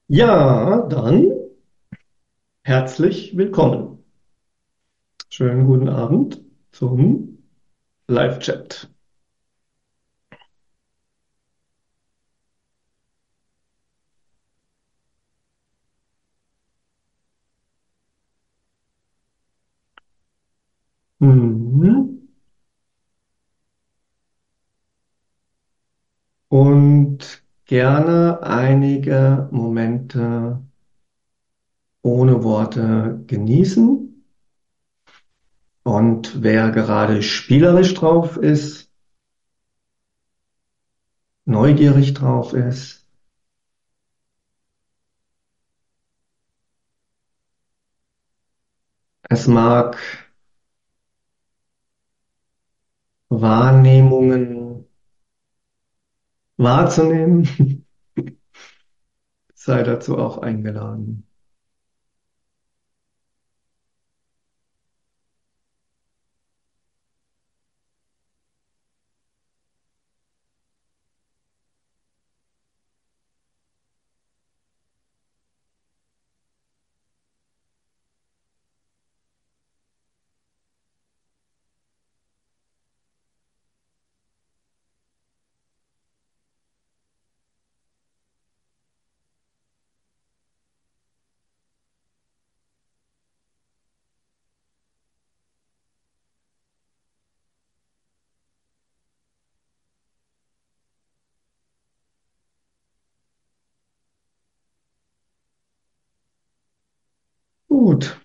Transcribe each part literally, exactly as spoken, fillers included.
Ja, dann herzlich willkommen. Schönen guten Abend zum Live-Chat. Mhm. Und gerne einige Momente ohne Worte genießen. Und wer gerade spielerisch drauf ist, neugierig drauf ist, es mag Wahrnehmungen wahrzunehmen, sei dazu auch eingeladen. Gut.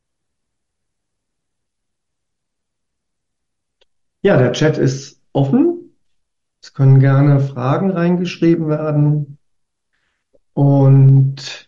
Ja, der Chat ist offen. Es können gerne Fragen reingeschrieben werden und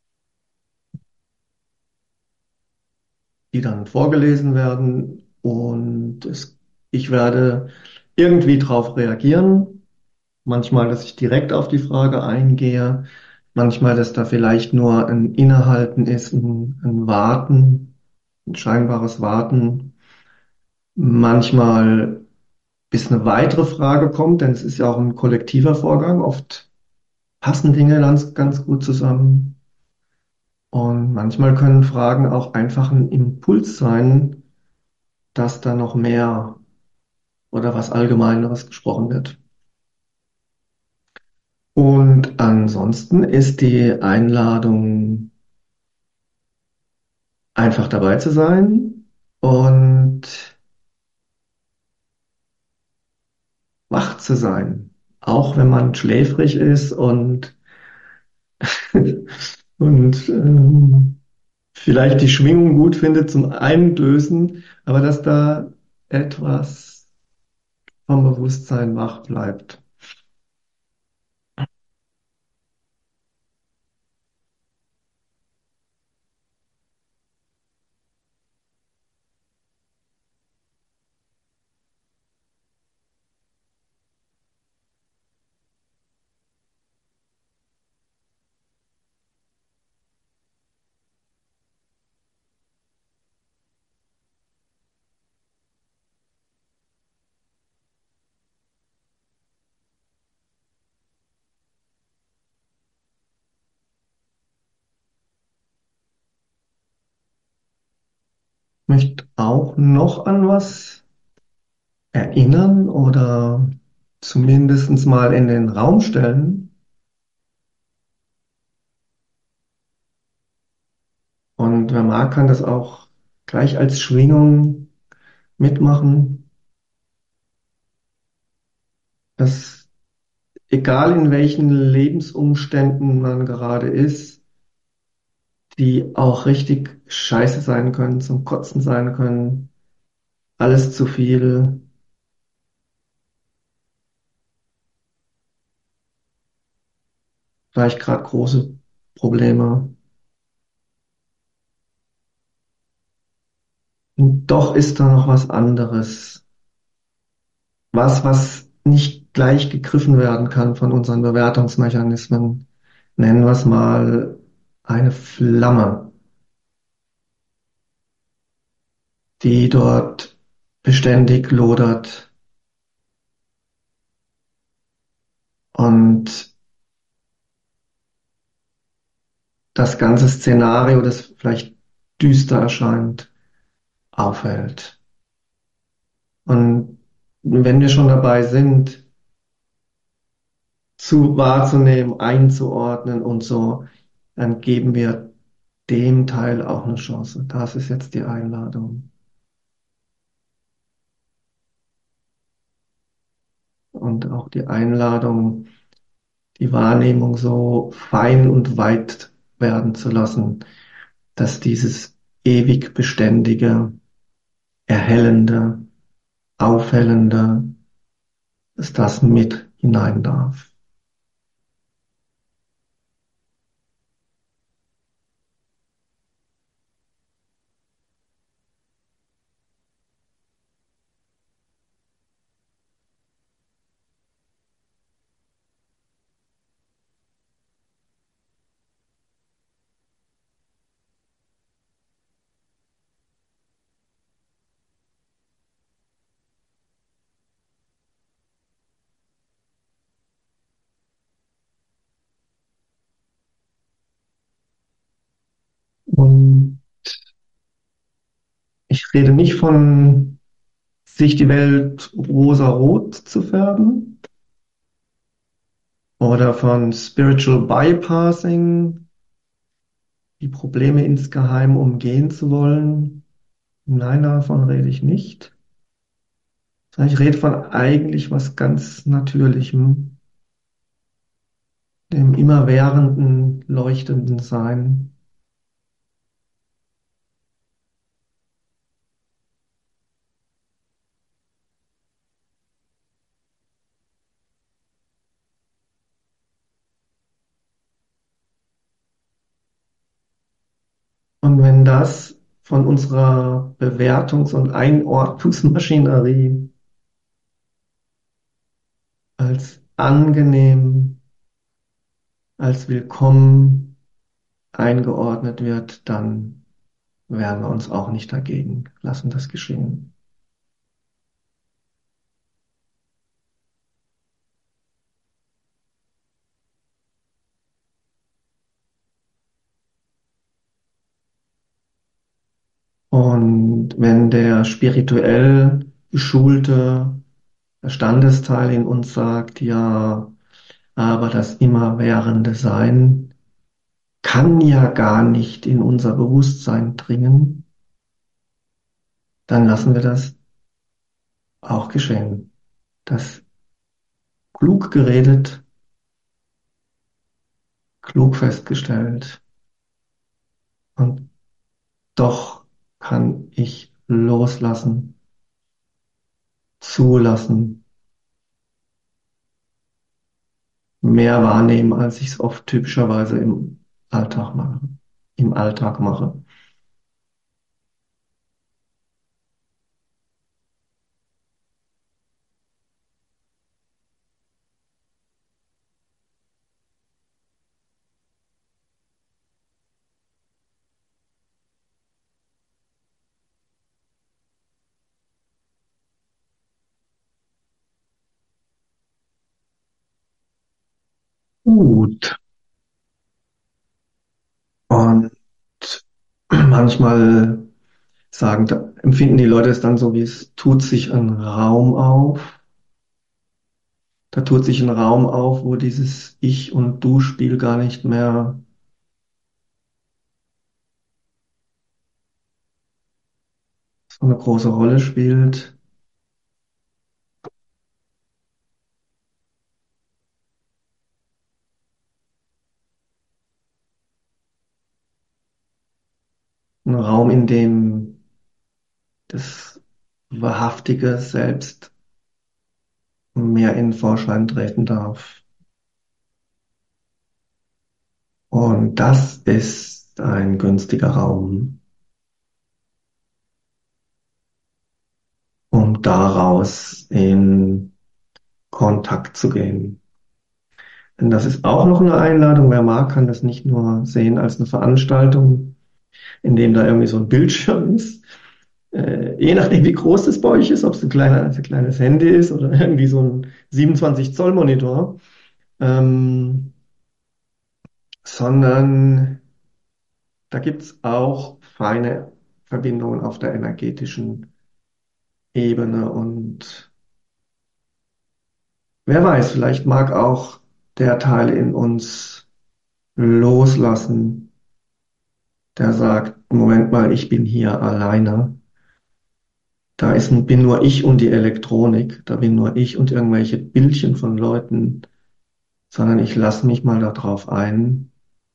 die dann vorgelesen werden. Und es, ich werde irgendwie darauf reagieren. Manchmal, dass ich direkt auf die Frage eingehe. Manchmal, dass da vielleicht nur ein Innehalten ist, ein, ein Warten, ein scheinbares Warten. Manchmal, bis eine weitere Frage kommt, denn es ist ja auch ein kollektiver Vorgang. Oft passen Dinge ganz, ganz gut zusammen. Und manchmal können Fragen auch einfach ein Impuls sein, dass da noch mehr oder was Allgemeineres gesprochen wird. Und ansonsten ist die Einladung, einfach dabei zu sein und wach zu sein, auch wenn man schläfrig ist und, und ähm, vielleicht die Schwingung gut findet zum Einlösen, aber dass da etwas vom Bewusstsein wach bleibt. Möchte auch noch an was erinnern oder zumindest mal in den Raum stellen. Und wer mag, kann das auch gleich als Schwingung mitmachen, dass egal in welchen Lebensumständen man gerade ist, die auch richtig scheiße sein können, zum Kotzen sein können, alles zu viel, vielleicht gerade große Probleme. Und doch ist da noch was anderes. Was, was nicht gleich gegriffen werden kann von unseren Bewertungsmechanismen. Nennen wir es mal eine Flamme, die dort beständig lodert und das ganze Szenario, das vielleicht düster erscheint, aufhält. Und wenn wir schon dabei sind, zu wahrzunehmen, einzuordnen und so, dann geben wir dem Teil auch eine Chance. Das ist jetzt die Einladung. Und auch die Einladung, die Wahrnehmung so fein und weit werden zu lassen, dass dieses ewig Beständige, Erhellende, Aufhellende, dass das mit hinein darf. Und ich rede nicht von sich die Welt rosa-rot zu färben oder von Spiritual Bypassing, die Probleme insgeheim umgehen zu wollen. Nein, davon rede ich nicht. Sondern ich rede von eigentlich was ganz Natürlichem, dem immerwährenden, leuchtenden Sein. Und wenn das von unserer Bewertungs- und Einordnungsmaschinerie als angenehm, als willkommen eingeordnet wird, dann wehren wir uns auch nicht dagegen, lassen das geschehen. Und wenn der spirituell geschulte Standesteil in uns sagt, ja, aber das immerwährende Sein kann ja gar nicht in unser Bewusstsein dringen, dann lassen wir das auch geschehen. Das klug geredet, klug festgestellt und doch kann ich loslassen, zulassen, mehr wahrnehmen, als ich es oft typischerweise im Alltag mache, im Alltag mache. Gut. Und manchmal sagen, da empfinden die Leute es dann so, wie es tut sich ein Raum auf. Da tut sich ein Raum auf, wo dieses Ich- und Du-Spiel gar nicht mehr so eine große Rolle spielt. Ein Raum, in dem das wahrhaftige Selbst mehr in den Vorschein treten darf. Und das ist ein günstiger Raum, um daraus in Kontakt zu gehen. Denn das ist auch noch eine Einladung. Wer mag, kann das nicht nur sehen als eine Veranstaltung, in dem da irgendwie so ein Bildschirm ist. Äh, je nachdem, wie groß das bei euch ist, ob es ein kleiner, ein kleines Handy ist oder irgendwie so ein siebenundzwanzig Zoll Monitor, ähm, sondern Da gibt es auch feine Verbindungen auf der energetischen Ebene und wer weiß, vielleicht mag auch der Teil in uns loslassen, der sagt, Moment mal, ich bin hier alleine. Da ist, bin nur ich und die Elektronik, da bin nur ich und irgendwelche Bildchen von Leuten, sondern ich lasse mich mal darauf ein,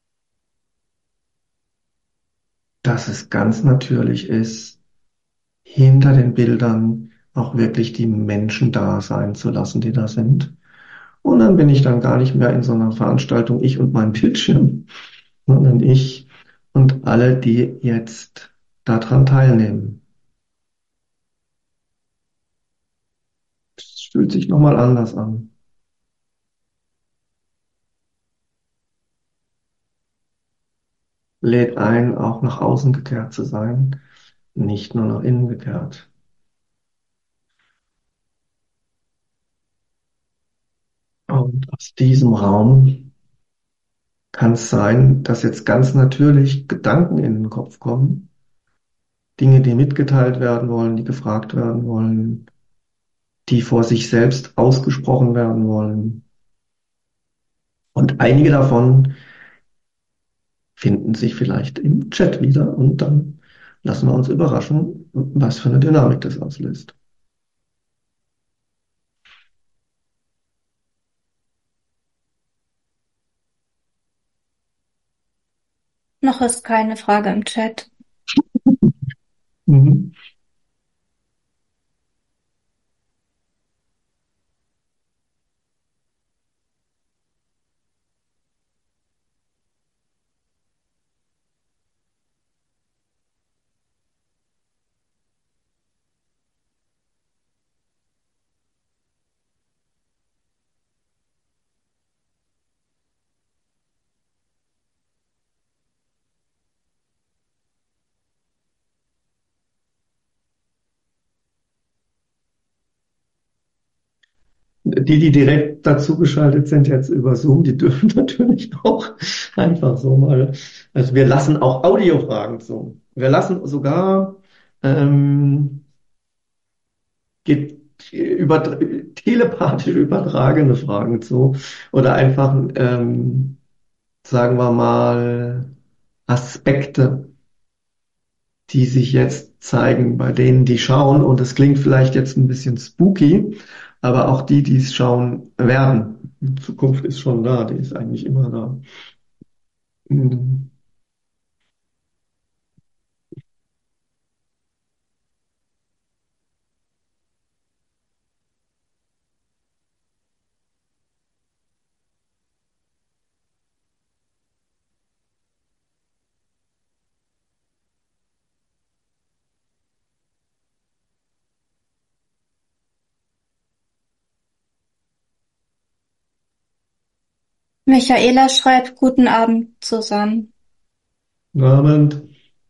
dass es ganz natürlich ist, hinter den Bildern auch wirklich die Menschen da sein zu lassen, die da sind. Und dann bin ich dann gar nicht mehr in so einer Veranstaltung, ich und mein Bildschirm, sondern ich und alle, die jetzt daran teilnehmen. Es fühlt sich nochmal anders an. Lädt ein, auch nach außen gekehrt zu sein, nicht nur nach innen gekehrt. Und aus diesem Raum kann es sein, dass jetzt ganz natürlich Gedanken in den Kopf kommen, Dinge, die mitgeteilt werden wollen, die gefragt werden wollen, die vor sich selbst ausgesprochen werden wollen. Und einige davon finden sich vielleicht im Chat wieder und dann lassen wir uns überraschen, was für eine Dynamik das auslöst. Noch ist keine Frage im Chat. Mhm. Die, die direkt dazugeschaltet sind jetzt über Zoom, die dürfen natürlich auch einfach so mal. Also wir lassen auch Audiofragen zu. Wir lassen sogar ähm, ge- über, telepathisch übertragene Fragen zu oder einfach, ähm, sagen wir mal, Aspekte, die sich jetzt zeigen bei denen, die schauen. Und es klingt vielleicht jetzt ein bisschen spooky, aber auch die, die es schauen werden. Die Zukunft ist schon da, die ist eigentlich immer da. Mhm. Michaela schreibt Guten Abend zusammen. Guten Abend.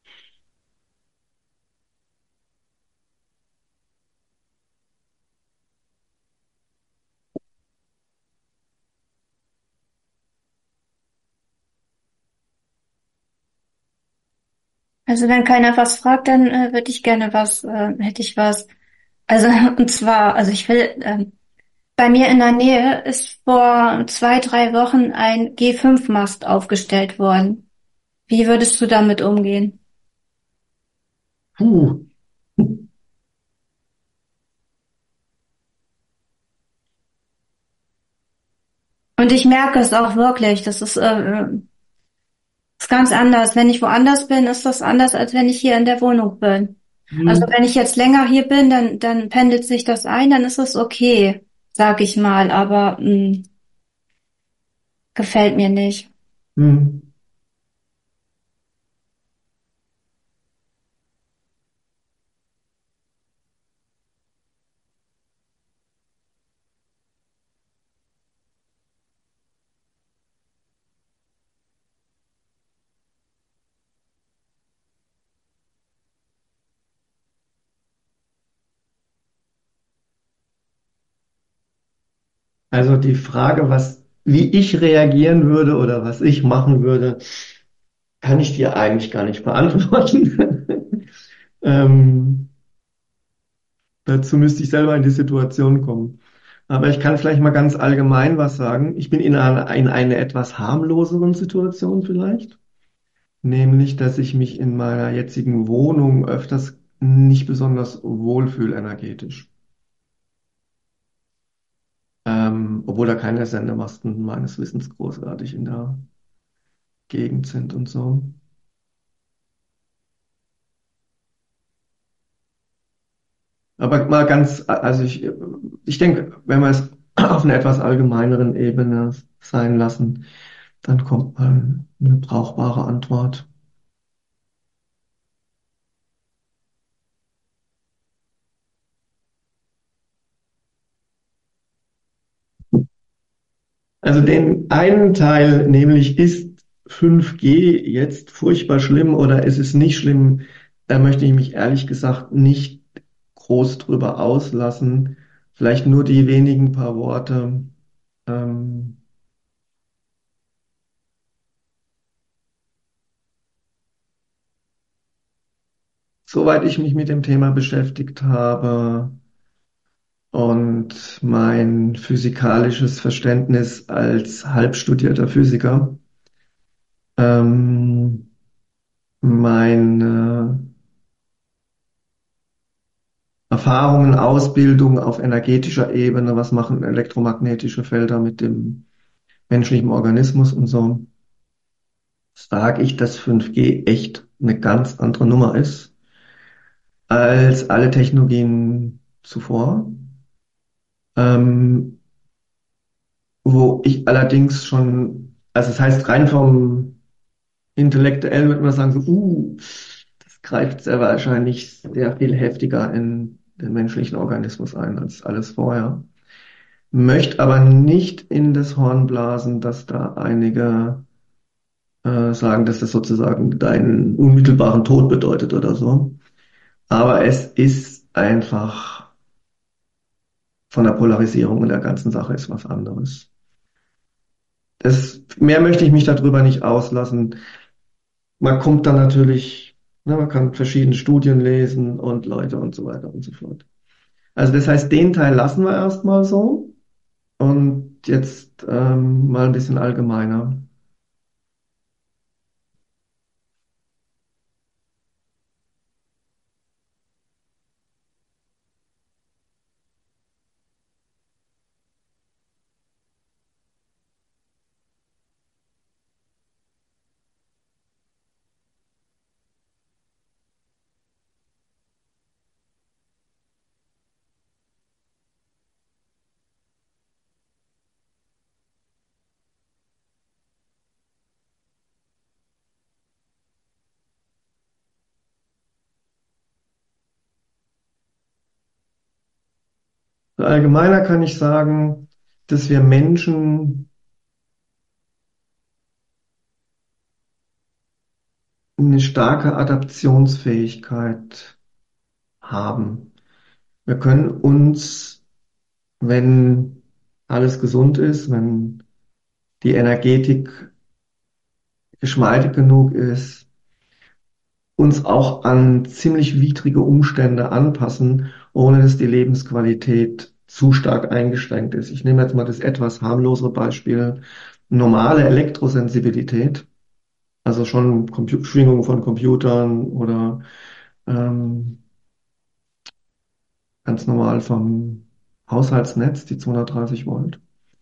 Also wenn keiner was fragt, dann äh, würde ich gerne was, äh, hätte ich was. Also und zwar, also ich will, ähm, bei mir in der Nähe ist vor zwei, drei Wochen ein G fünf Mast aufgestellt worden. Wie würdest du damit umgehen? Puh. Und ich merke es auch wirklich. Das ist, äh, ist ganz anders. Wenn ich woanders bin, ist das anders, als wenn ich hier in der Wohnung bin. Also Hm, wenn ich jetzt länger hier bin, dann, dann pendelt sich das ein, dann ist es okay, sag ich mal. Aber mh, gefällt mir nicht. hm. Also die Frage, was, wie ich reagieren würde oder was ich machen würde, kann ich dir eigentlich gar nicht beantworten. Ähm, dazu müsste ich selber in die Situation kommen. Aber ich kann vielleicht mal ganz allgemein was sagen. Ich bin in einer, in einer etwas harmloseren Situation vielleicht, nämlich, dass ich mich in meiner jetzigen Wohnung öfters nicht besonders wohlfühle energetisch. Ähm, obwohl da keine Sendemasten meines Wissens großartig in der Gegend sind und so. Aber mal ganz, also ich, ich denke, wenn wir es auf einer etwas allgemeineren Ebene sein lassen, dann kommt mal eine brauchbare Antwort. Also den einen Teil, nämlich ist fünf G jetzt furchtbar schlimm oder ist es nicht schlimm, da möchte ich mich ehrlich gesagt nicht groß drüber auslassen. Vielleicht nur die wenigen paar Worte. Ähm, Soweit ich mich mit dem Thema beschäftigt habe und mein physikalisches Verständnis als halbstudierter Physiker, ähm, meine Erfahrungen, Ausbildung auf energetischer Ebene, was machen elektromagnetische Felder mit dem menschlichen Organismus und so, sage ich, dass fünf G echt eine ganz andere Nummer ist als alle Technologien zuvor. Ähm, Wo ich allerdings schon, also das heißt rein vom Intellektuellen würde man sagen, so, uh, das greift sehr wahrscheinlich sehr viel heftiger in den menschlichen Organismus ein als alles vorher. Möchte aber nicht in das Horn blasen, dass da einige äh, sagen, dass das sozusagen deinen unmittelbaren Tod bedeutet oder so. Aber es ist einfach von der Polarisierung in der ganzen Sache ist was anderes. Das, mehr möchte ich mich darüber nicht auslassen. Man kommt dann natürlich, ne, man kann verschiedene Studien lesen und Leute und so weiter und so fort. Also das heißt, den Teil lassen wir erstmal so und jetzt ähm, mal ein bisschen allgemeiner. So allgemeiner kann ich sagen, dass wir Menschen eine starke Adaptionsfähigkeit haben. Wir können uns, wenn alles gesund ist, wenn die Energetik geschmeidig genug ist, uns auch an ziemlich widrige Umstände anpassen, ohne dass die Lebensqualität zu stark eingeschränkt ist. Ich nehme jetzt mal das etwas harmlosere Beispiel, normale Elektrosensibilität, also schon Compu Schwingungen von Computern oder ähm, ganz normal vom Haushaltsnetz, die zweihundertdreißig Volt.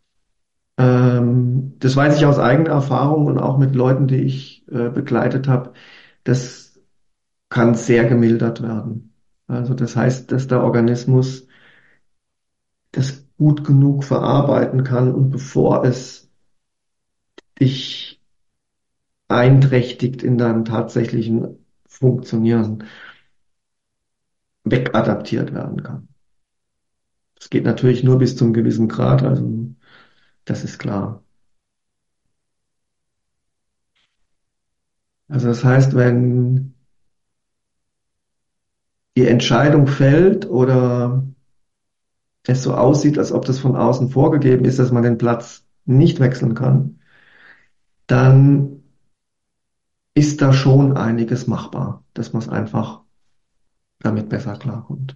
Ähm, das weiß ich aus eigener Erfahrung und auch mit Leuten, die ich äh, begleitet habe. Das kann sehr gemildert werden. Also das heißt, dass der Organismus das gut genug verarbeiten kann und bevor es dich einträchtigt in deinem tatsächlichen Funktionieren, wegadaptiert werden kann. Das geht natürlich nur bis zum gewissen Grad, also das ist klar. Also das heißt, wenn die Entscheidung fällt oder es so aussieht, als ob das von außen vorgegeben ist, dass man den Platz nicht wechseln kann, dann ist da schon einiges machbar, dass man es einfach damit besser klarkommt.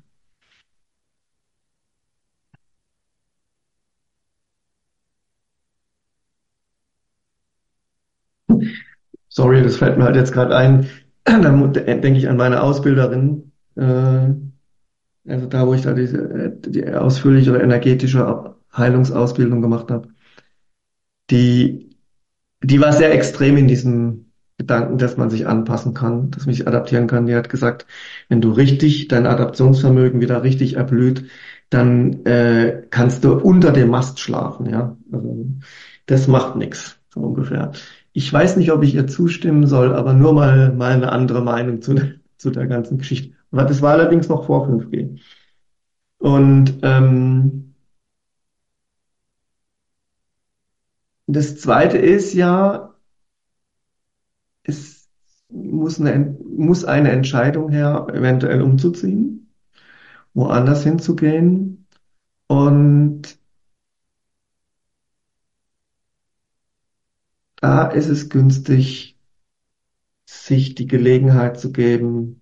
Sorry, das fällt mir halt jetzt gerade ein. Da mu- denke ich an meine Ausbilderin, äh, also da, wo ich da diese äh, die ausführliche oder energetische Heilungsausbildung gemacht habe. Die Die war sehr extrem in diesem Gedanken, dass man sich anpassen kann, dass man sich adaptieren kann. Die hat gesagt, wenn du richtig, dein Adaptionsvermögen wieder richtig erblüht, dann äh, kannst du unter dem Mast schlafen, ja. Also das macht nichts, so ungefähr. Ich weiß nicht, ob ich ihr zustimmen soll, aber nur mal, mal eine andere Meinung zu, zu der ganzen Geschichte. Aber das war allerdings noch vor fünf G. Und ähm, das Zweite ist ja, es muss eine, muss eine Entscheidung her, eventuell umzuziehen, woanders hinzugehen. Und da ist es günstig, sich die Gelegenheit zu geben,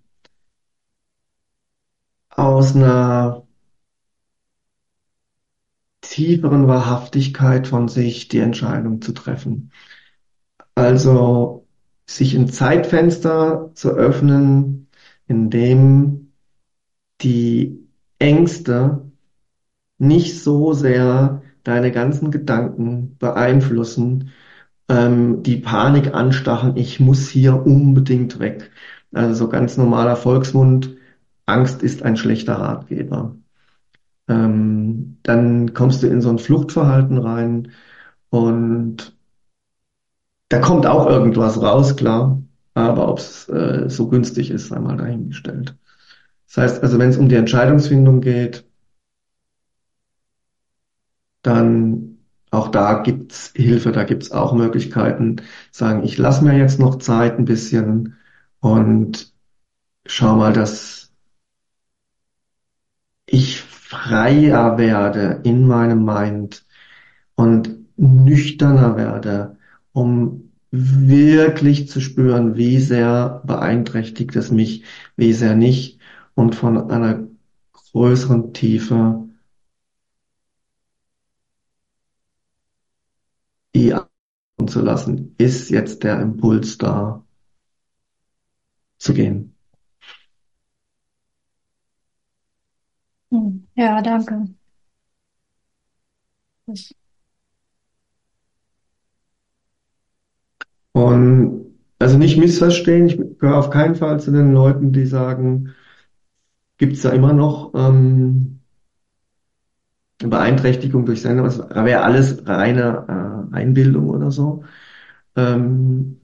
aus einer tieferen Wahrhaftigkeit von sich die Entscheidung zu treffen. Also sich ein Zeitfenster zu öffnen, in dem die Ängste nicht so sehr deine ganzen Gedanken beeinflussen, ähm, die Panik anstachen, ich muss hier unbedingt weg. Also so ganz normaler Volksmund, Angst ist ein schlechter Ratgeber. Ähm, dann kommst du in so ein Fluchtverhalten rein und da kommt auch irgendwas raus, klar, aber ob es äh, so günstig ist, sei mal dahingestellt. Das heißt also, wenn es um die Entscheidungsfindung geht, dann auch da gibt's Hilfe, da gibt's auch Möglichkeiten, sagen, ich lasse mir jetzt noch Zeit ein bisschen und schau mal, dass ich freier werde in meinem Mind und nüchterner werde, um wirklich zu spüren, wie sehr beeinträchtigt es mich, wie sehr nicht, und von einer größeren Tiefe die zu lassen, ist jetzt der Impuls da zu gehen. Hm. Ja, danke. Das, Und also nicht missverstehen, ich gehöre auf keinen Fall zu den Leuten, die sagen, gibt es da immer noch ähm, eine Beeinträchtigung durch Sender, das wäre alles reine äh, Einbildung oder so. Ähm,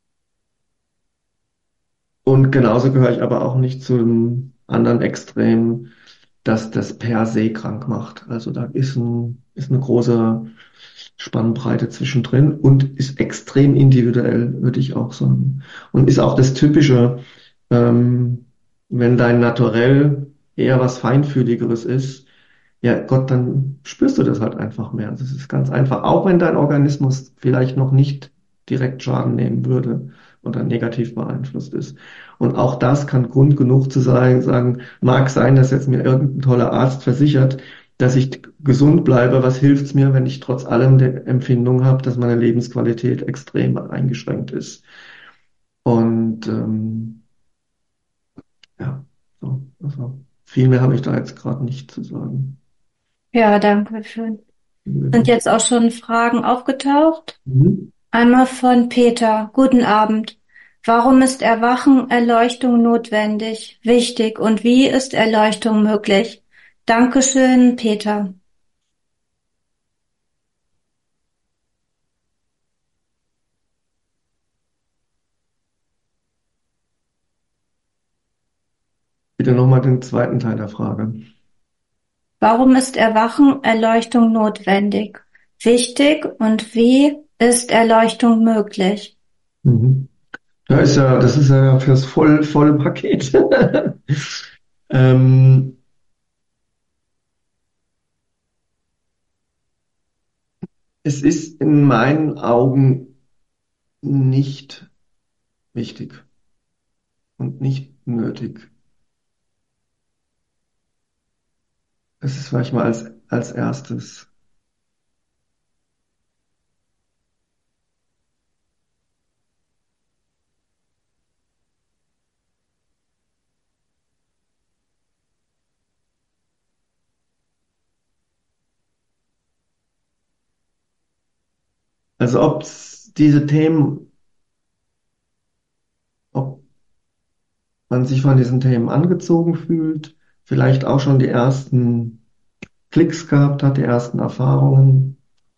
und genauso gehöre ich aber auch nicht zum anderen Extrem, dass das per se krank macht. Also da ist ein, ist eine große Spannbreite zwischendrin und ist extrem individuell, würde ich auch sagen. Und ist auch das Typische, ähm, wenn dein Naturell eher was Feinfühligeres ist, ja Gott, dann spürst du das halt einfach mehr. Das ist ganz einfach. Auch wenn dein Organismus vielleicht noch nicht direkt Schaden nehmen würde oder negativ beeinflusst ist. Und auch das kann Grund genug zu sein, sagen, mag sein, dass jetzt mir irgendein toller Arzt versichert, dass ich gesund bleibe. Was hilft's mir, wenn ich trotz allem die Empfindung habe, dass meine Lebensqualität extrem eingeschränkt ist? Und ähm, ja, so, also viel mehr habe ich da jetzt gerade nicht zu sagen. ja, danke schön. Sind jetzt auch schon Fragen aufgetaucht? Mhm. Einmal von Peter. Guten Abend. Warum ist Erwachen, Erleuchtung notwendig, wichtig und wie ist Erleuchtung möglich? Dankeschön, Peter. Bitte nochmal den zweiten Teil der Frage. Warum ist Erwachen, Erleuchtung notwendig, wichtig und wie ist Erleuchtung möglich? Mhm. Ja, ist ja, das ist ja fürs voll, volle Paket. ähm, es ist in meinen Augen nicht wichtig und nicht nötig. Das ist manchmal als, als erstes. Also ob diese Themen, ob man sich von diesen Themen angezogen fühlt, vielleicht auch schon die ersten Klicks gehabt hat, die ersten Erfahrungen,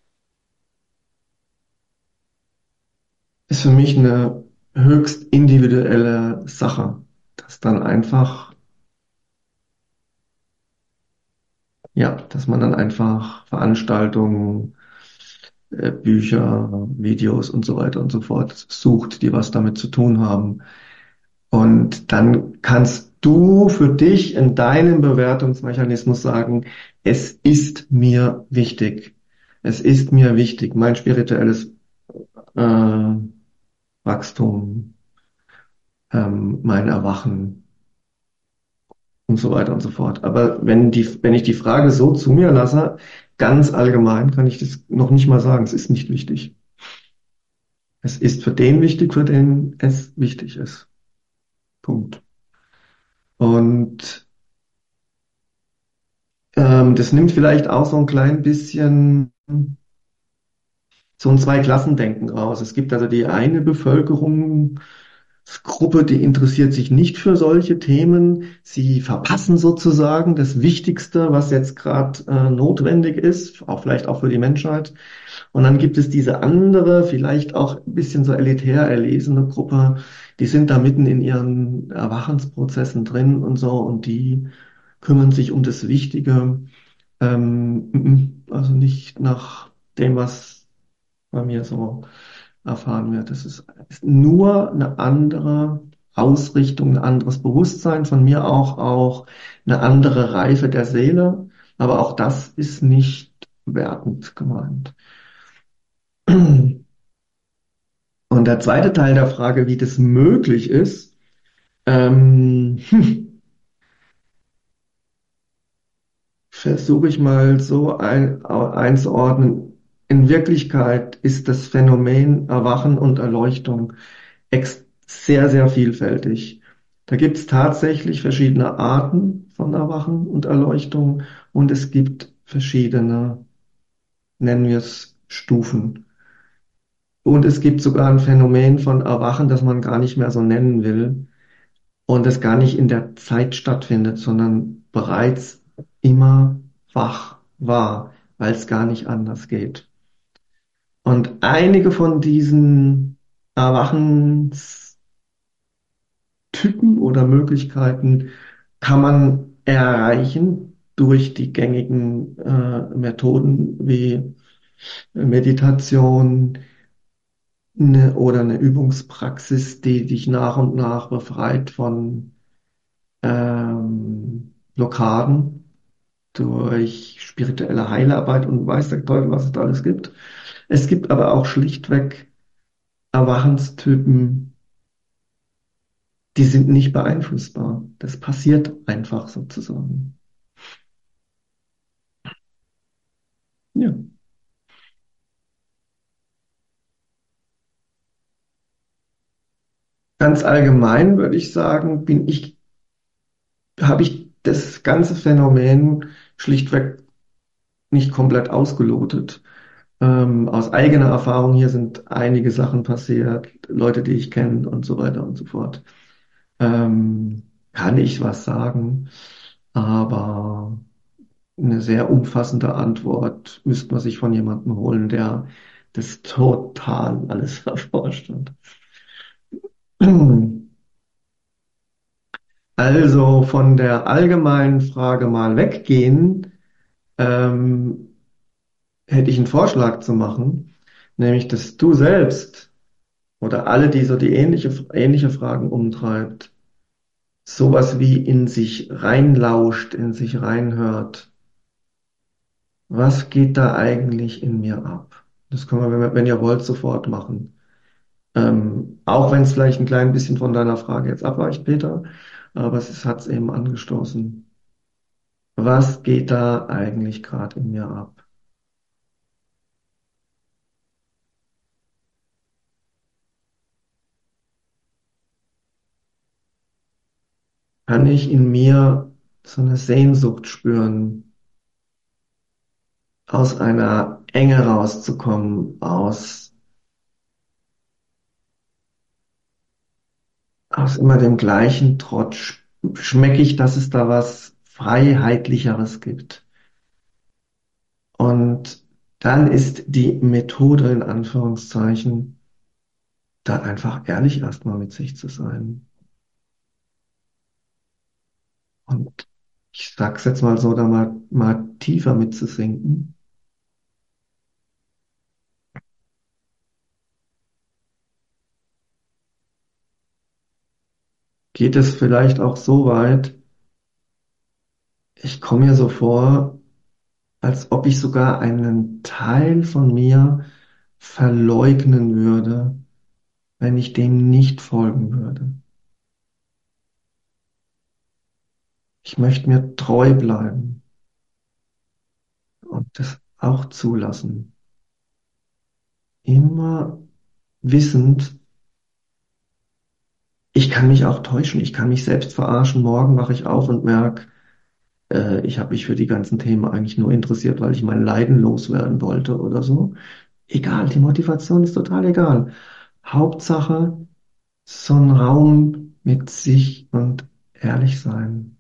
ist für mich eine höchst individuelle Sache, dass dann einfach, ja, dass man dann einfach Veranstaltungen, äh, Bücher, Videos und so weiter und so fort sucht, die was damit zu tun haben. Und dann kannst du für dich in deinem Bewertungsmechanismus sagen, es ist mir wichtig. Es ist mir wichtig, mein spirituelles äh, Wachstum, ähm, mein Erwachen und so weiter und so fort. Aber wenn die, wenn ich die Frage so zu mir lasse, ganz allgemein, kann ich das noch nicht mal sagen. Es ist nicht wichtig. Es ist für den wichtig, für den es wichtig ist. Punkt. Und ähm, das nimmt vielleicht auch so ein klein bisschen so ein Zweiklassendenken raus. Es gibt also die eine Bevölkerungsgruppe, die interessiert sich nicht für solche Themen. Sie verpassen sozusagen das Wichtigste, was jetzt gerade äh, notwendig ist, auch vielleicht auch für die Menschheit. Und dann gibt es diese andere, vielleicht auch ein bisschen so elitär erlesene Gruppe, die sind da mitten in ihren Erwachensprozessen drin und so und die kümmern sich um das Wichtige. Ähm, mm, mm, also nicht nach dem, was bei mir so erfahren wird. Das ist, ist nur eine andere Ausrichtung, ein anderes Bewusstsein, von mir auch, auch eine andere Reife der Seele. Aber auch das ist nicht wertend gemeint. Und der zweite Teil der Frage, wie das möglich ist, ähm, versuche ich mal so ein, einzuordnen. In Wirklichkeit ist das Phänomen Erwachen und Erleuchtung ex sehr, sehr vielfältig. Da gibt es tatsächlich verschiedene Arten von Erwachen und Erleuchtung und es gibt verschiedene, nennen wir es, Stufen. Und es gibt sogar ein Phänomen von Erwachen, das man gar nicht mehr so nennen will und das gar nicht in der Zeit stattfindet, sondern bereits immer wach war, weil es gar nicht anders geht. Und einige von diesen Erwachens Typen oder Möglichkeiten kann man erreichen durch die gängigen äh, Methoden wie Meditation ne, oder eine Übungspraxis, die dich nach und nach befreit von ähm, Blockaden durch spirituelle Heilarbeit und weiß der Teufel, was es da alles gibt. Es gibt aber auch schlichtweg Erwachenstypen, die sind nicht beeinflussbar. Das passiert einfach sozusagen. Ja. Ganz allgemein würde ich sagen, bin ich, habe ich das ganze Phänomen schlichtweg nicht komplett ausgelotet. Ähm, aus eigener Erfahrung hier sind einige Sachen passiert, Leute, die ich kenne und so weiter und so fort. Ähm, kann ich was sagen, aber eine sehr umfassende Antwort müsste man sich von jemandem holen, der das total alles erforscht hat. Also von der allgemeinen Frage mal weggehen, ähm, hätte ich einen Vorschlag zu machen, nämlich dass du selbst oder alle, die so die ähnliche, ähnliche Fragen umtreibt, sowas wie in sich reinlauscht, in sich reinhört. Was geht da eigentlich in mir ab? Das können wir, wenn, wenn ihr wollt, sofort machen. Ähm, auch wenn es vielleicht ein klein bisschen von deiner Frage jetzt abweicht, Peter, aber es hat es eben angestoßen. Was geht da eigentlich gerade in mir ab? Kann ich in mir so eine Sehnsucht spüren, aus einer Enge rauszukommen, aus, aus immer dem gleichen Trott? Sch- Schmecke ich, dass es da was Freiheitlicheres gibt? Und dann ist die Methode in Anführungszeichen, da einfach ehrlich erstmal mit sich zu sein. Und ich sag's jetzt mal so, da mal, mal tiefer mitzusinken. Geht es vielleicht auch so weit, ich komme mir so vor, als ob ich sogar einen Teil von mir verleugnen würde, wenn ich dem nicht folgen würde. Ich möchte mir treu bleiben und das auch zulassen. Immer wissend, ich kann mich auch täuschen, ich kann mich selbst verarschen. Morgen wache ich auf und merke, äh, ich habe mich für die ganzen Themen eigentlich nur interessiert, weil ich mein Leiden loswerden wollte oder so. Egal, die Motivation ist total egal. Hauptsache, so ein Raum mit sich und ehrlich sein.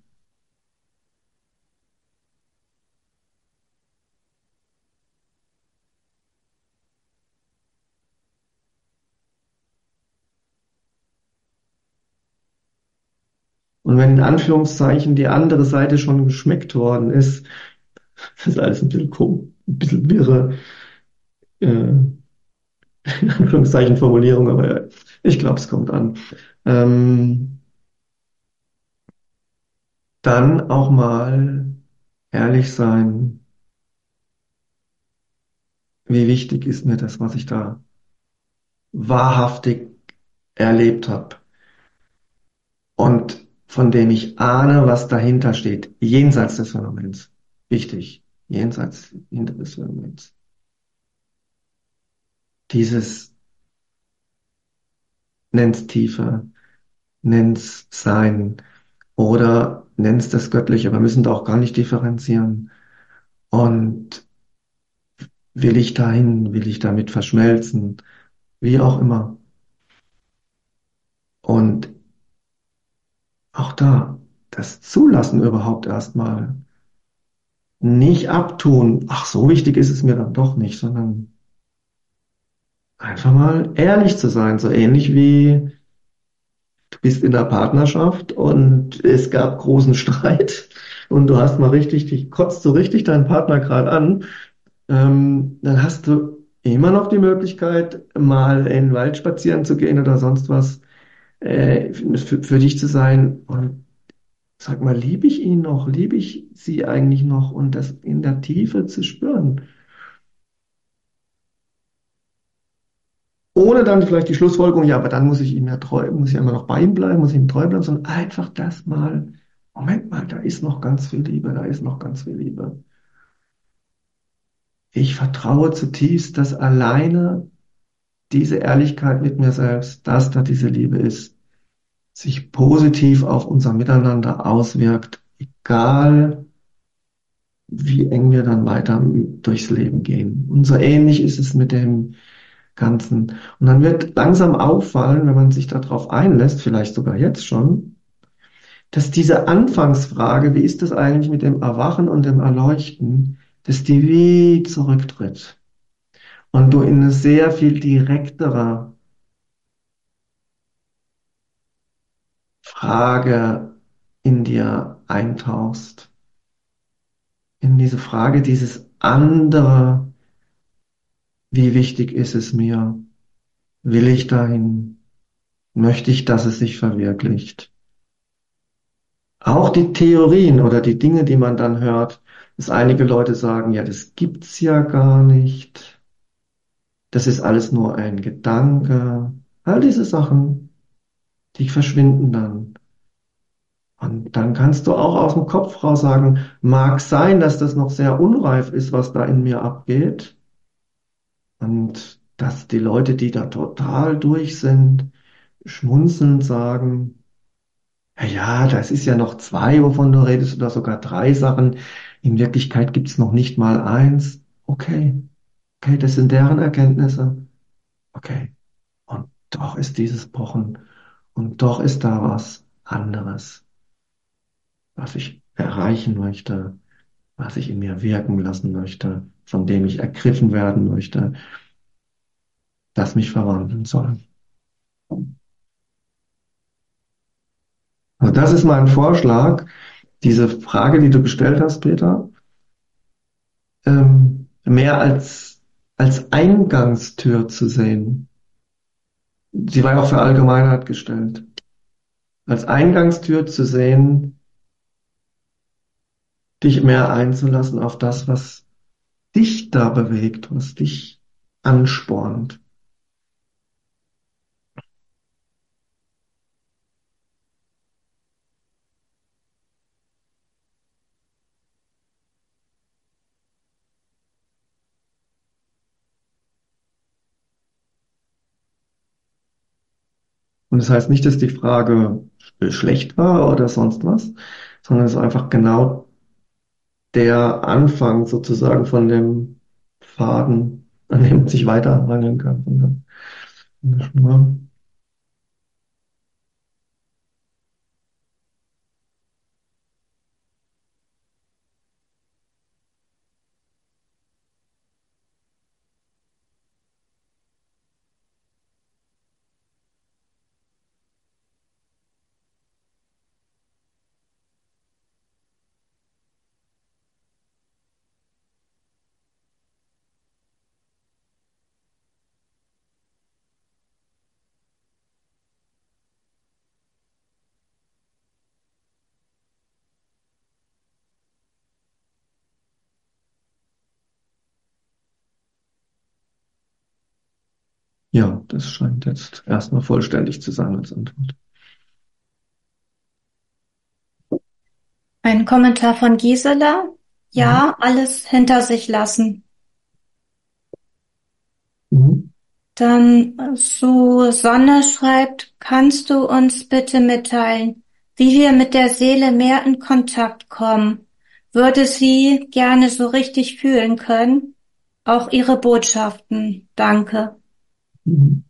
Und wenn in Anführungszeichen die andere Seite schon geschmeckt worden ist, das ist alles ein bisschen komisch, ein bisschen wirre, äh, in Anführungszeichen Formulierung, aber ich glaube, es kommt an. Ähm, dann auch mal ehrlich sein, wie wichtig ist mir das, was ich da wahrhaftig erlebt habe und von dem ich ahne, was dahinter steht, jenseits des Phänomens. Wichtig, jenseits hinter des Phänomens. Dieses nenn's Tiefe, nenn's Sein oder nenn's das Göttliche. Wir müssen da auch gar nicht differenzieren. Und will ich dahin, will ich damit verschmelzen, wie auch immer. Und auch da, das Zulassen überhaupt erstmal. Nicht abtun, ach, so wichtig ist es mir dann doch nicht, sondern einfach mal ehrlich zu sein, so ähnlich wie du bist in der Partnerschaft und es gab großen Streit und du hast mal richtig, dich kotzt so richtig deinen Partner gerade an, ähm, dann hast du immer noch die Möglichkeit, mal in den Wald spazieren zu gehen oder sonst was, äh, für, für dich zu sein und sag mal, liebe ich ihn noch, liebe ich sie eigentlich noch und das in der Tiefe zu spüren. Ohne dann vielleicht die Schlussfolgerung, ja, aber dann muss ich ihm ja treu, muss ich ja immer noch bei ihm bleiben, muss ich ihm treu bleiben, sondern einfach das mal, Moment mal, da ist noch ganz viel Liebe, da ist noch ganz viel Liebe. Ich vertraue zutiefst, dass alleine diese Ehrlichkeit mit mir selbst, dass da diese Liebe ist, sich positiv auf unser Miteinander auswirkt, egal wie eng wir dann weiter durchs Leben gehen. Und so ähnlich ist es mit dem Ganzen. Und dann wird langsam auffallen, wenn man sich darauf einlässt, vielleicht sogar jetzt schon, dass diese Anfangsfrage, wie ist es eigentlich mit dem Erwachen und dem Erleuchten, dass die wie zurücktritt und du in eine sehr viel direktere Frage in dir eintauchst. In diese Frage, dieses andere, wie wichtig ist es mir? Will ich dahin? Möchte ich, dass es sich verwirklicht? Auch die Theorien oder die Dinge, die man dann hört, dass einige Leute sagen, ja, das gibt's ja gar nicht. Das ist alles nur ein Gedanke. All diese Sachen, die verschwinden dann. Und dann kannst du auch aus dem Kopf raus sagen, mag sein, dass das noch sehr unreif ist, was da in mir abgeht. Und dass die Leute, die da total durch sind, schmunzelnd sagen, ja, ja, das ist ja noch zwei, wovon du redest, oder sogar drei Sachen. In Wirklichkeit gibt's noch nicht mal eins. Okay, okay, das sind deren Erkenntnisse. Okay. Und doch ist dieses Pochen und doch ist da was anderes, was ich erreichen möchte, was ich in mir wirken lassen möchte, von dem ich ergriffen werden möchte, das mich verwandeln soll. Also das ist mein Vorschlag, diese Frage, die du gestellt hast, Peter, ähm, mehr als, als Eingangstür zu sehen. Sie war ja auch für Allgemeinheit gestellt. Als Eingangstür zu sehen, dich mehr einzulassen auf das, was dich da bewegt, was dich anspornt. Und das heißt nicht, dass die Frage schlecht war oder sonst was, sondern es ist einfach genau der Anfang sozusagen von dem Faden, an dem man sich weiterhangeln kann. Von der, von der Schnur. Ja, das scheint jetzt erstmal vollständig zu sein als Antwort. Ein Kommentar von Gisela. Mhm. Ja, alles hinter sich lassen. Mhm. Dann äh, Susanne schreibt, kannst du uns bitte mitteilen, wie wir mit der Seele mehr in Kontakt kommen? Würde sie gerne so richtig fühlen können? Auch ihre Botschaften. Danke. Mhm.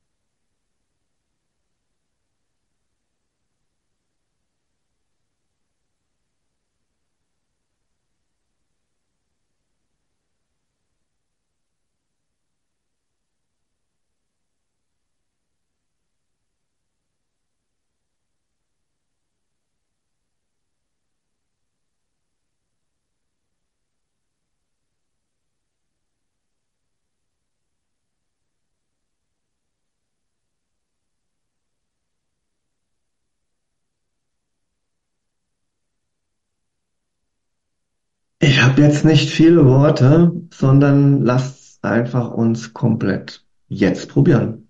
Ich habe jetzt nicht viele Worte, sondern lasst einfach uns komplett jetzt probieren.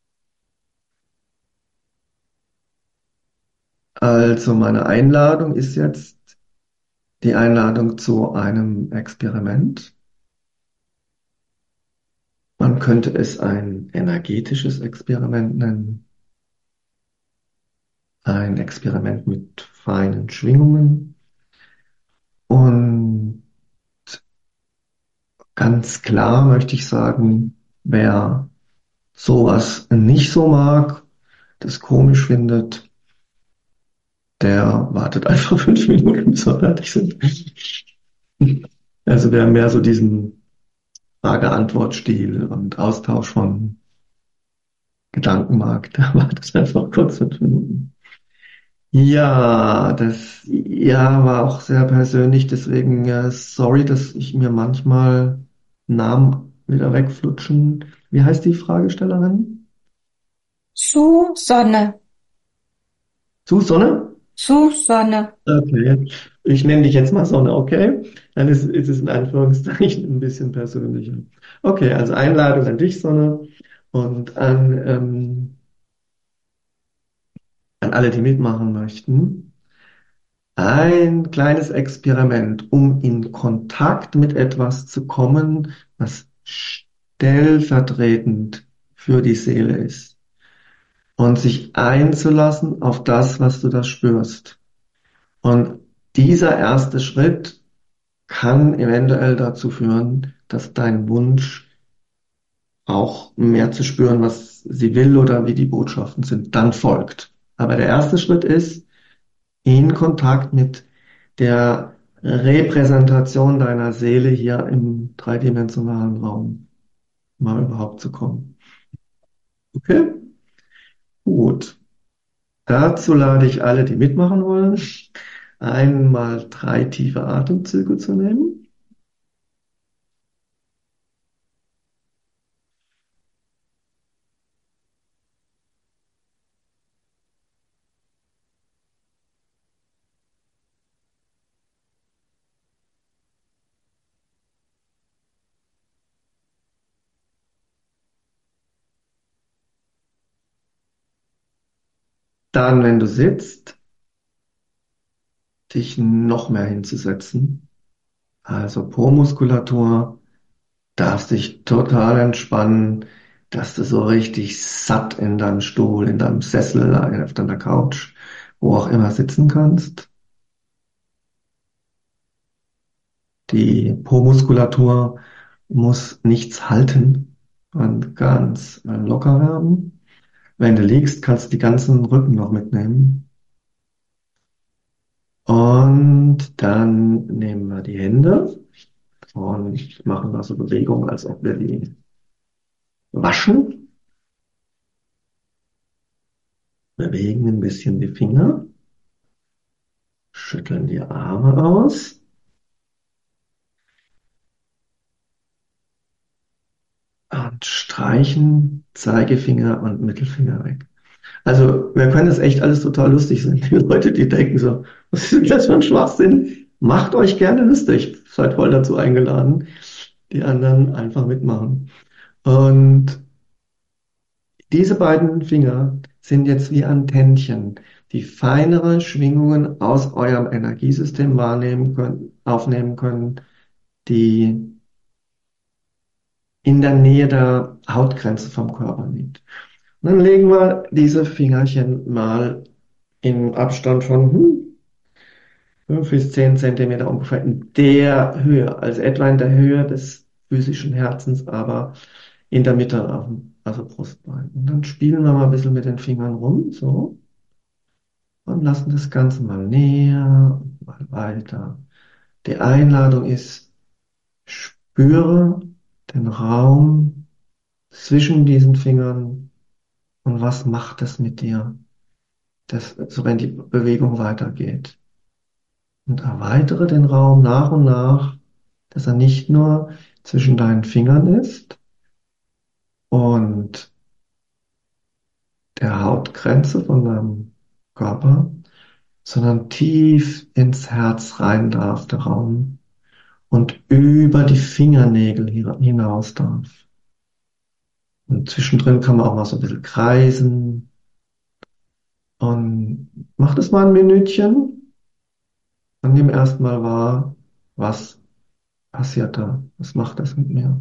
Also meine Einladung ist jetzt die Einladung zu einem Experiment. Man könnte es ein energetisches Experiment nennen, ein Experiment mit feinen Schwingungen. Und ganz klar möchte ich sagen, wer sowas nicht so mag, das komisch findet, der wartet einfach fünf Minuten, bis wir fertig sind. Also wer mehr so diesen Frage-Antwort-Stil und Austausch von Gedanken mag, der wartet einfach kurz fünf Minuten. Ja, das ja war auch sehr persönlich, deswegen äh, sorry, dass ich mir manchmal Namen wieder wegflutschen. Wie heißt die Fragestellerin? Susanne. Su-Sonne? Susanne. Okay, ich nenne dich jetzt mal Sonne, okay? Dann ist, ist es in Anführungszeichen ein bisschen persönlicher. Okay, also Einladung an dich, Sonne. Und an, ähm, an alle, die mitmachen möchten, ein kleines Experiment, um in Kontakt mit etwas zu kommen, was stellvertretend für die Seele ist und sich einzulassen auf das, was du da spürst. Und dieser erste Schritt kann eventuell dazu führen, dass dein Wunsch auch mehr zu spüren, was sie will oder wie die Botschaften sind, dann folgt. Aber der erste Schritt ist, in Kontakt mit der Repräsentation deiner Seele hier im dreidimensionalen Raum mal überhaupt zu kommen. Okay? Gut. Dazu lade ich alle, die mitmachen wollen, einmal drei tiefe Atemzüge zu nehmen. Dann, wenn du sitzt, dich noch mehr hinzusetzen. Also Po-Muskulatur, darfst dich total entspannen, dass du so richtig satt in deinem Stuhl, in deinem Sessel, auf deiner Couch, wo auch immer sitzen kannst. Die Po-Muskulatur muss nichts halten und ganz locker werden. Wenn du liegst, kannst du die ganzen Rücken noch mitnehmen. Und dann nehmen wir die Hände und machen da so Bewegungen, als ob wir die waschen. Bewegen ein bisschen die Finger, schütteln die Arme aus und streichen Zeigefinger und Mittelfinger weg. Also, wir können das echt alles total lustig sein. Die Leute, die denken so, was ist denn das für ein Schwachsinn? Macht euch gerne lustig. Seid voll dazu eingeladen. Die anderen einfach mitmachen. Und diese beiden Finger sind jetzt wie Antennchen, die feinere Schwingungen aus eurem Energiesystem wahrnehmen können, aufnehmen können, die in der Nähe der Hautgrenze vom Körper liegt. Und dann legen wir diese Fingerchen mal im Abstand von hm, fünf bis zehn Zentimeter ungefähr in der Höhe, also etwa in der Höhe des physischen Herzens, aber in der Mitte, auf dem- also Brustbein. Und dann spielen wir mal ein bisschen mit den Fingern rum, so, und lassen das Ganze mal näher und mal weiter. Die Einladung ist, spüre den Raum zwischen diesen Fingern und was macht es mit dir, das, so wenn die Bewegung weitergeht. Und erweitere den Raum nach und nach, dass er nicht nur zwischen deinen Fingern ist und der Hautgrenze von deinem Körper, sondern tief ins Herz rein darf, der Raum, und über die Fingernägel hinaus darf. Und zwischendrin kann man auch mal so ein bisschen kreisen. Und mach das mal ein Minütchen und nimm erstmal wahr, was passiert da? Was macht das mit mir?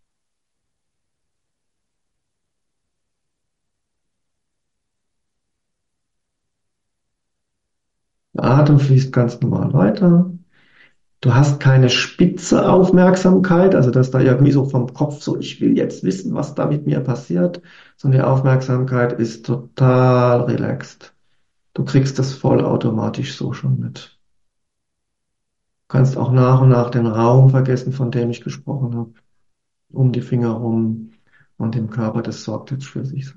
Der Atem fließt ganz normal weiter. Du hast keine spitze Aufmerksamkeit, also dass da irgendwie so vom Kopf so, ich will jetzt wissen, was da mit mir passiert, sondern die Aufmerksamkeit ist total relaxed. Du kriegst das vollautomatisch so schon mit. Du kannst auch nach und nach den Raum vergessen, von dem ich gesprochen habe, um die Finger rum und den Körper, das sorgt jetzt für sich.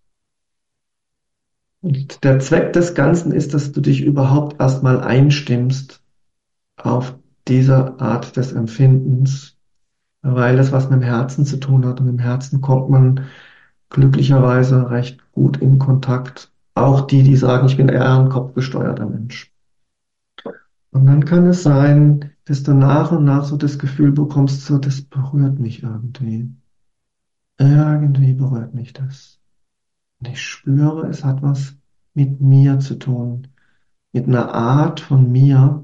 Und der Zweck des Ganzen ist, dass du dich überhaupt erstmal einstimmst auf diese Art des Empfindens, weil das was mit dem Herzen zu tun hat. Und im Herzen kommt man glücklicherweise recht gut in Kontakt. Auch die, die sagen, ich bin eher ein kopfgesteuerter Mensch. Und dann kann es sein, dass du nach und nach so das Gefühl bekommst, so, das berührt mich irgendwie. Irgendwie berührt mich das. Und ich spüre, es hat was mit mir zu tun, mit einer Art von mir,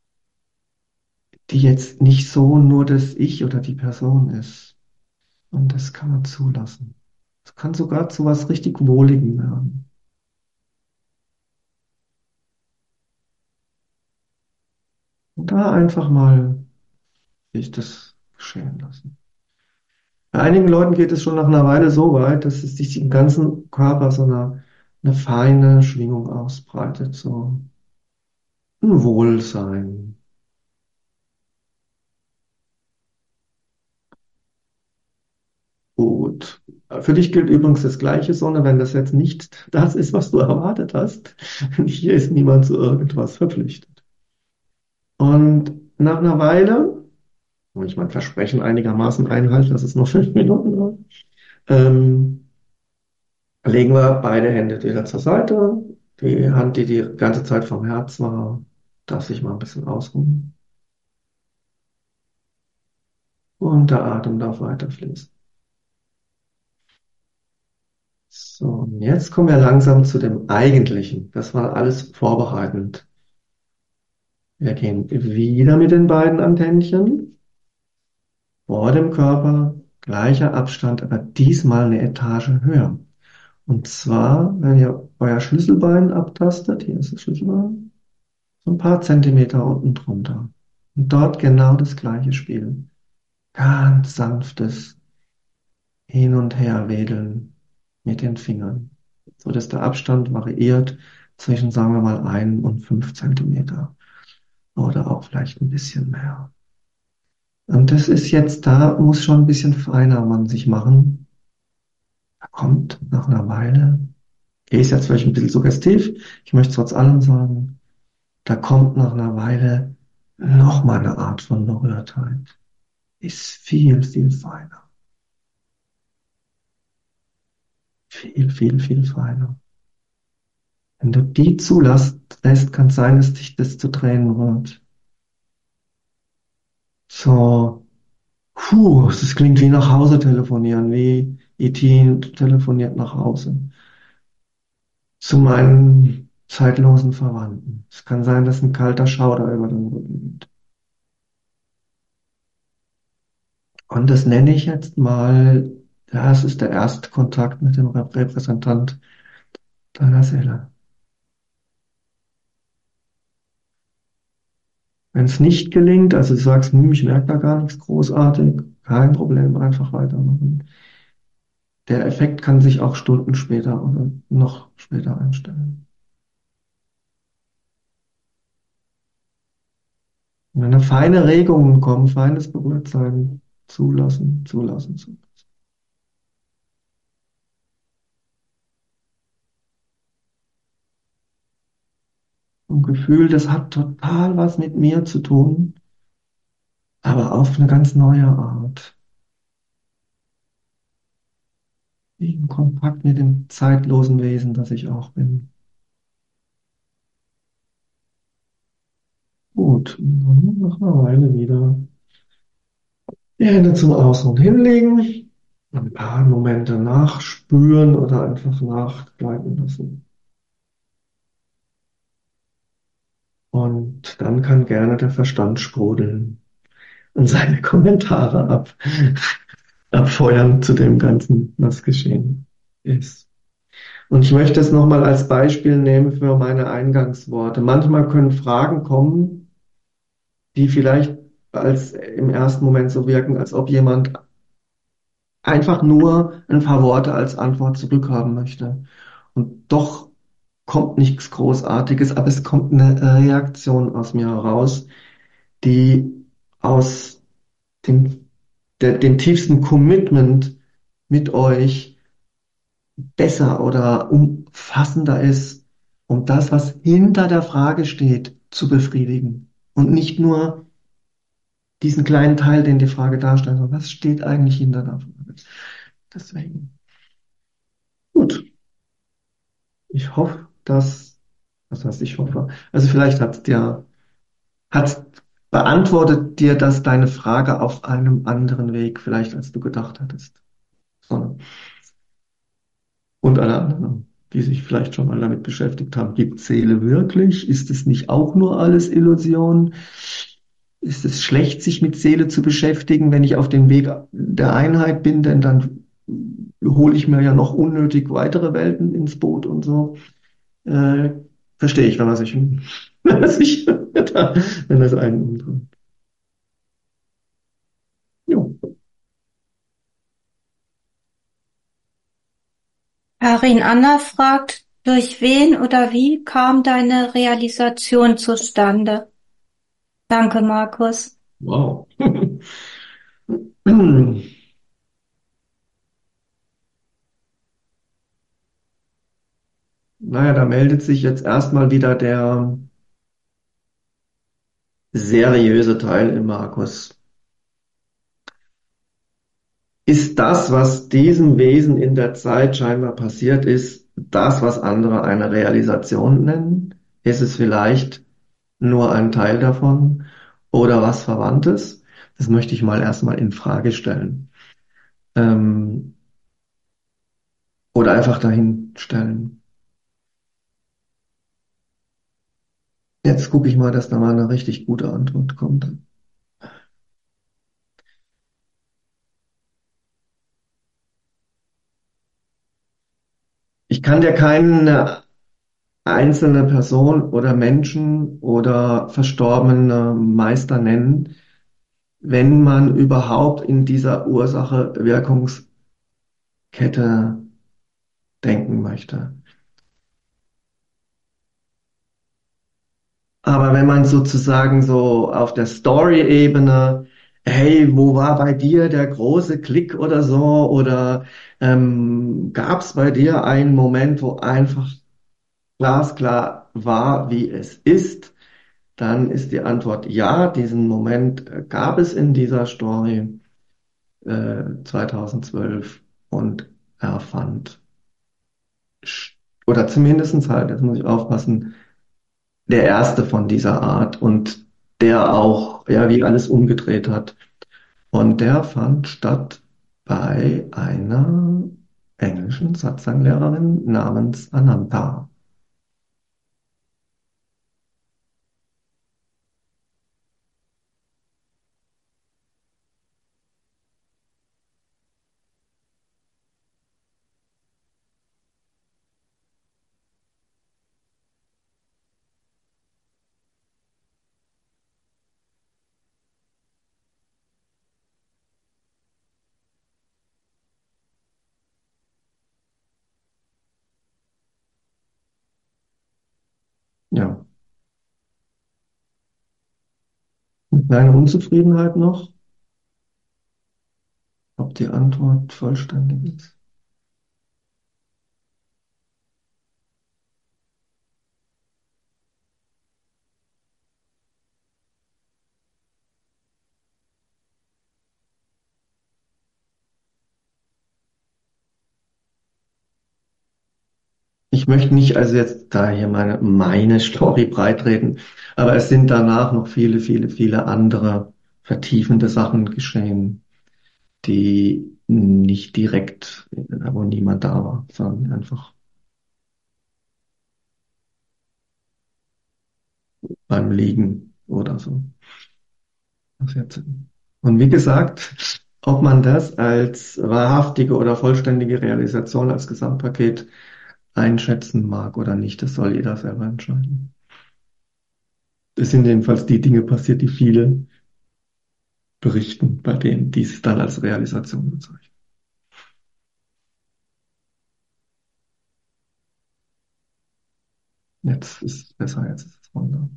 die jetzt nicht so nur das Ich oder die Person ist. Und das kann man zulassen. Es kann sogar zu was richtig Wohligem werden. Und da einfach mal sich das geschehen lassen. Bei einigen Leuten geht es schon nach einer Weile so weit, dass es sich im ganzen Körper so eine, eine feine Schwingung ausbreitet, so ein Wohlsein. Gut. Für dich gilt übrigens das Gleiche, Sonne, wenn das jetzt nicht das ist, was du erwartet hast. Hier ist niemand zu irgendwas verpflichtet. Und nach einer Weile, wenn ich mein Versprechen einigermaßen einhalte, dass es noch fünf Minuten dauert, ähm, legen wir beide Hände wieder zur Seite. Die Hand, die die ganze Zeit vom Herz war, darf sich mal ein bisschen ausruhen. Und der Atem darf weiter fließen. So, und jetzt kommen wir langsam zu dem Eigentlichen. Das war alles vorbereitend. Wir gehen wieder mit den beiden Antennchen vor dem Körper, gleicher Abstand, aber diesmal eine Etage höher. Und zwar, wenn ihr euer Schlüsselbein abtastet, hier ist das Schlüsselbein, so ein paar Zentimeter unten drunter. Und dort genau das gleiche Spiel. Ganz sanftes Hin- und Herwedeln mit den Fingern, so dass der Abstand variiert zwischen, sagen wir mal, ein und fünf Zentimeter oder auch vielleicht ein bisschen mehr. Und das ist jetzt, da muss schon ein bisschen feiner man sich machen. Da kommt nach einer Weile, okay, ist jetzt vielleicht ein bisschen suggestiv, ich möchte trotz allem sagen, da kommt nach einer Weile noch mal eine Art von Berührtheit. Ist viel, viel feiner. Viel, viel, viel feiner. Wenn du die zulässt, lässt, kann es sein, dass dich das zu Tränen rührt. So, puh, das klingt wie nach Hause telefonieren, wie E T telefoniert nach Hause. Zu meinen zeitlosen Verwandten. Es kann sein, dass ein kalter Schauder über den Rücken geht. Und das nenne ich jetzt mal, das ist der erste Kontakt mit dem Repräsentant deiner Seele. Wenn es nicht gelingt, also du sagst, hm, ich merke da gar nichts großartig, kein Problem, einfach weitermachen. Der Effekt kann sich auch Stunden später oder noch später einstellen. Und wenn da feine Regungen kommen, feines Berührtsein, zulassen, zulassen, zulassen. Ein Gefühl, das hat total was mit mir zu tun, aber auf eine ganz neue Art. Wie im Kontakt mit dem zeitlosen Wesen, das ich auch bin. Gut, und dann nach einer Weile wieder die Hände zum Außen hinlegen, ein paar Momente nachspüren oder einfach nachgleiten lassen. Und dann kann gerne der Verstand sprudeln und seine Kommentare ab, abfeuern zu dem Ganzen, was geschehen ist. Und ich möchte es nochmal als Beispiel nehmen für meine Eingangsworte. Manchmal können Fragen kommen, die vielleicht als im ersten Moment so wirken, als ob jemand einfach nur ein paar Worte als Antwort zurückhaben möchte. Und doch kommt nichts Großartiges, aber es kommt eine Reaktion aus mir heraus, die aus dem, der, dem tiefsten Commitment mit euch besser oder umfassender ist, um das, was hinter der Frage steht, zu befriedigen. Und nicht nur diesen kleinen Teil, den die Frage darstellt, sondern was steht eigentlich hinter der Frage. Deswegen. Gut. Ich hoffe, dass, was heißt ich hoffe, also vielleicht hat dir, hat beantwortet dir das deine Frage auf einem anderen Weg, vielleicht als du gedacht hattest. sondern und alle anderen, die sich vielleicht schon mal damit beschäftigt haben, gibt Seele wirklich? Ist es nicht auch nur alles Illusion? Ist es schlecht, sich mit Seele zu beschäftigen, wenn ich auf dem Weg der Einheit bin, denn dann hole ich mir ja noch unnötig weitere Welten ins Boot und so. Äh, verstehe ich, wenn man sich, wenn man sich da, wenn das einen umdreht. Jo. Karin Anna fragt, durch wen oder wie kam deine Realisation zustande? Danke, Markus. Wow. Naja, da meldet sich jetzt erstmal wieder der seriöse Teil in Markus. Ist das, was diesem Wesen in der Zeit scheinbar passiert ist, das, was andere eine Realisation nennen? Ist es vielleicht nur ein Teil davon oder was Verwandtes? Das möchte ich mal erstmal in Frage stellen. Ähm, oder einfach dahin stellen. Jetzt gucke ich mal, dass da mal eine richtig gute Antwort kommt. Ich kann dir keine einzelne Person oder Menschen oder verstorbene Meister nennen, wenn man überhaupt in dieser Ursache-Wirkungskette denken möchte. Aber wenn man sozusagen so auf der Story-Ebene, hey, wo war bei dir der große Klick oder so, oder ähm, gab es bei dir einen Moment, wo einfach glasklar war, wie es ist, dann ist die Antwort ja, diesen Moment äh, gab es in dieser Story äh, zweitausendzwölf und er fand, sch- oder zumindestens halt, jetzt muss ich aufpassen, der erste von dieser Art und der auch, ja, wie alles umgedreht hat. Und der fand statt bei einer englischen Satsang-Lehrerin namens Ananta. Ja, eine kleine Unzufriedenheit noch, ob die Antwort vollständig ist. Ich möchte nicht also jetzt da hier meine, meine Story breitreden, aber es sind danach noch viele, viele, viele andere vertiefende Sachen geschehen, die nicht direkt, wo niemand da war, sondern einfach beim Liegen oder so passiert sind. Und wie gesagt, ob man das als wahrhaftige oder vollständige Realisation als Gesamtpaket einschätzen mag oder nicht, das soll jeder selber entscheiden. Es sind jedenfalls die Dinge passiert, die viele berichten, bei denen dies dann als Realisation bezeichnet. Jetzt ist es besser, jetzt ist es Wunder.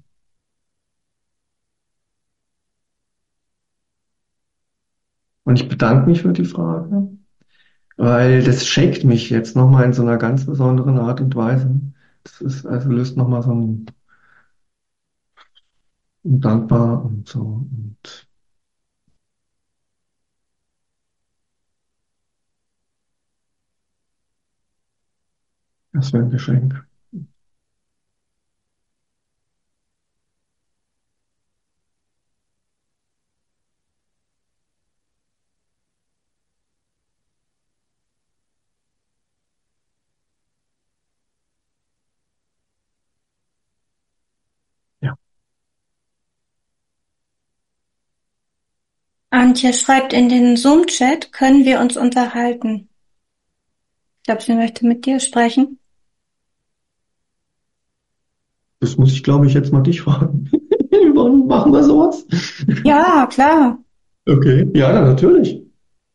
Und ich bedanke mich für die Frage, weil das shakt mich jetzt nochmal in so einer ganz besonderen Art und Weise. Das ist, also löst nochmal so ein, ein dankbar und so. Und das wäre ein Geschenk. Antje schreibt in den Zoom-Chat, können wir uns unterhalten? Ich glaube, sie möchte mit dir sprechen. Das muss ich, glaube ich, jetzt mal dich fragen. Wann machen wir sowas? Ja, klar. Okay, ja, dann natürlich.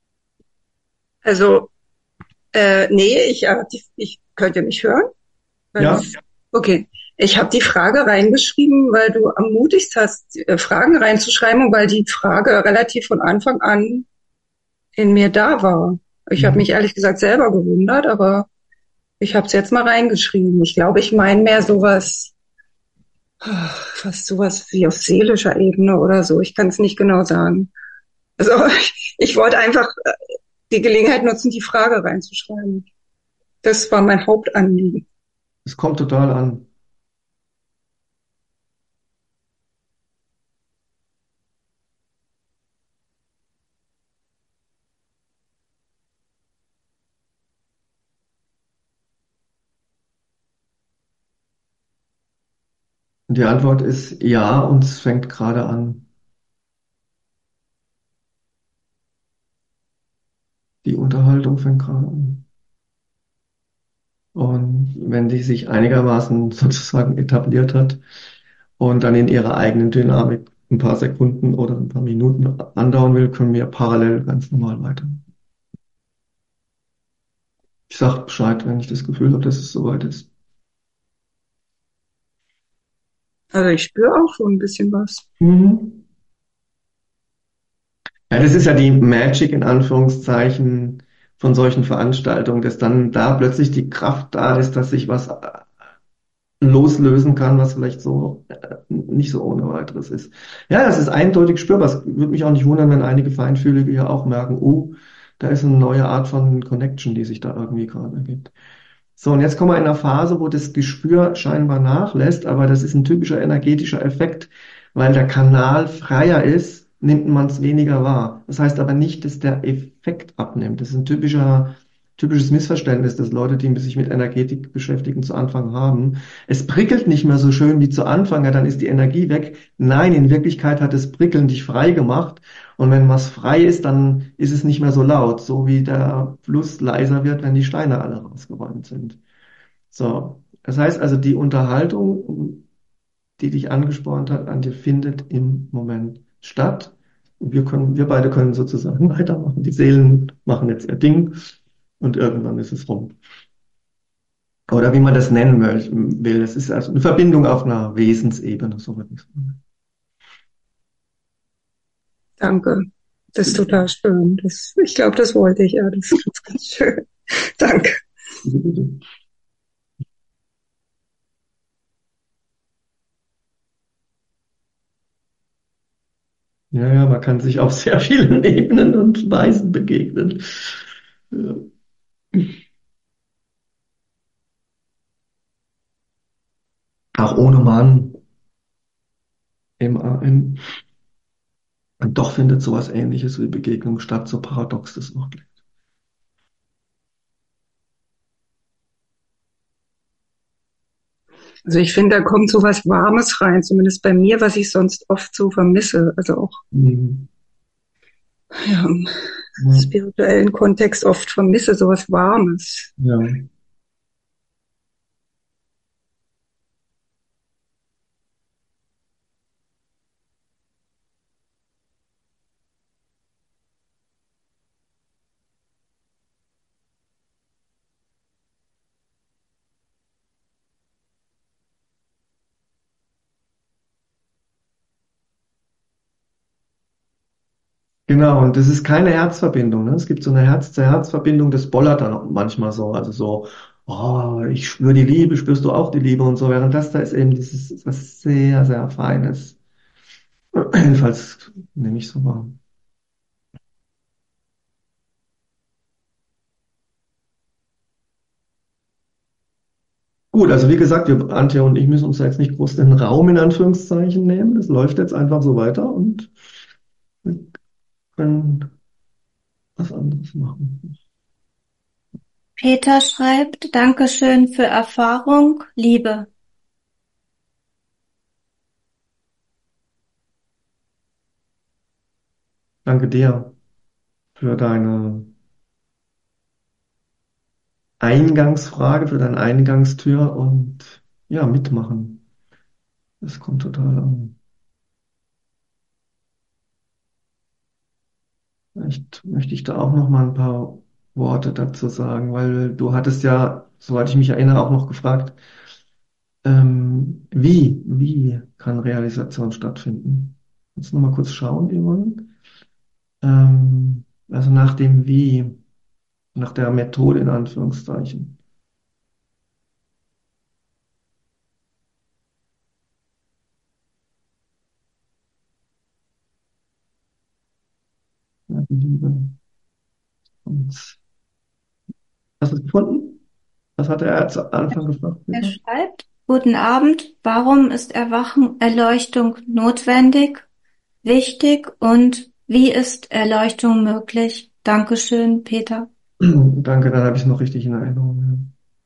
Also, äh, nee, ich, äh, die, ich könnte mich hören. Ja, Wenn's, okay. Ich habe die Frage reingeschrieben, weil du ermutigt hast, äh, Fragen reinzuschreiben und weil die Frage relativ von Anfang an in mir da war. Ich habe mich mhm. ehrlich gesagt selber gewundert, aber ich habe es jetzt mal reingeschrieben. Ich glaube, ich meine mehr sowas, ach, fast sowas wie auf seelischer Ebene oder so. Ich kann es nicht genau sagen. Also ich, ich wollte einfach äh, die Gelegenheit nutzen, die Frage reinzuschreiben. Das war mein Hauptanliegen. Es kommt total an. Und die Antwort ist ja, und es fängt gerade an. Die Unterhaltung fängt gerade an. Und wenn die sich einigermaßen sozusagen etabliert hat und dann in ihrer eigenen Dynamik ein paar Sekunden oder ein paar Minuten andauern will, können wir parallel ganz normal weiter. Ich sag Bescheid, wenn ich das Gefühl habe, dass es soweit ist. Also ich spüre auch schon ein bisschen was. Mhm. Ja, das ist ja die Magic in Anführungszeichen von solchen Veranstaltungen, dass dann da plötzlich die Kraft da ist, dass sich was loslösen kann, was vielleicht so äh, nicht so ohne weiteres ist. Ja, das ist eindeutig spürbar. Es würde mich auch nicht wundern, wenn einige Feinfühlige ja auch merken, oh, da ist eine neue Art von Connection, die sich da irgendwie gerade ergibt. So, und jetzt kommen wir in eine Phase, wo das Gespür scheinbar nachlässt, aber das ist ein typischer energetischer Effekt, weil der Kanal freier ist, nimmt man es weniger wahr. Das heißt aber nicht, dass der Effekt abnimmt. Das ist ein typischer, typisches Missverständnis, dass Leute, die sich mit Energetik beschäftigen, zu Anfang haben. Es prickelt nicht mehr so schön wie zu Anfang, ja, dann ist die Energie weg. Nein, in Wirklichkeit hat das Prickeln dich frei gemacht. Und wenn was frei ist, dann ist es nicht mehr so laut, so wie der Fluss leiser wird, wenn die Steine alle rausgeräumt sind. So, das heißt also, die Unterhaltung, die dich angespornt hat, Antje, findet im Moment statt. Wir können, wir beide können sozusagen weitermachen. Die Seelen machen jetzt ihr Ding und irgendwann ist es rum. Oder wie man das nennen will. Es ist also eine Verbindung auf einer Wesensebene, so würde ich sagen. Danke. Das ist total schön. Das, ich glaube, das wollte ich. Ja, das ist ganz, ganz schön. Danke. Bitte, bitte. Ja, ja, man kann sich auf sehr vielen Ebenen und Weisen begegnen. Ja. Auch ohne Mann im A N. Und doch findet sowas Ähnliches wie Begegnung statt, so paradox das noch klingt. Also ich finde, da kommt so was Warmes rein, zumindest bei mir, was ich sonst oft so vermisse. Also auch Mhm. ja, im Ja, spirituellen Kontext oft vermisse, so was Warmes. ja. Genau, und das ist keine Herzverbindung. Ne? Es gibt so eine Herz-zu-Herz-Verbindung, das bollert dann auch manchmal so. Also so, oh, ich spüre die Liebe, spürst du auch die Liebe und so. Während das da ist eben dieses was sehr, sehr Feines. Jedenfalls nehme ich so wahr. Gut, also wie gesagt, wir, Antje und ich müssen uns da jetzt nicht groß den Raum in Anführungszeichen nehmen. Das läuft jetzt einfach so weiter und wir können was anderes machen. Peter schreibt, Dankeschön für Erfahrung, Liebe. Danke dir für deine Eingangsfrage, für deine Eingangstür und ja, mitmachen. Das kommt total an. Vielleicht möchte ich da auch noch mal ein paar Worte dazu sagen, weil du hattest ja, soweit ich mich erinnere, auch noch gefragt, ähm, wie, wie kann Realisation stattfinden? Kannst du noch mal kurz schauen, Yvonne? Ähm, also nach dem Wie, nach der Methode in Anführungszeichen. Ja, die Liebe. Und hast du es gefunden? Was hat er zu Anfang gefragt, Er Peter? schreibt, Guten Abend, warum ist Erwachen, Erleuchtung notwendig, wichtig und wie ist Erleuchtung möglich? Dankeschön, Peter. Danke, dann habe ich es noch richtig in Erinnerung. Ja.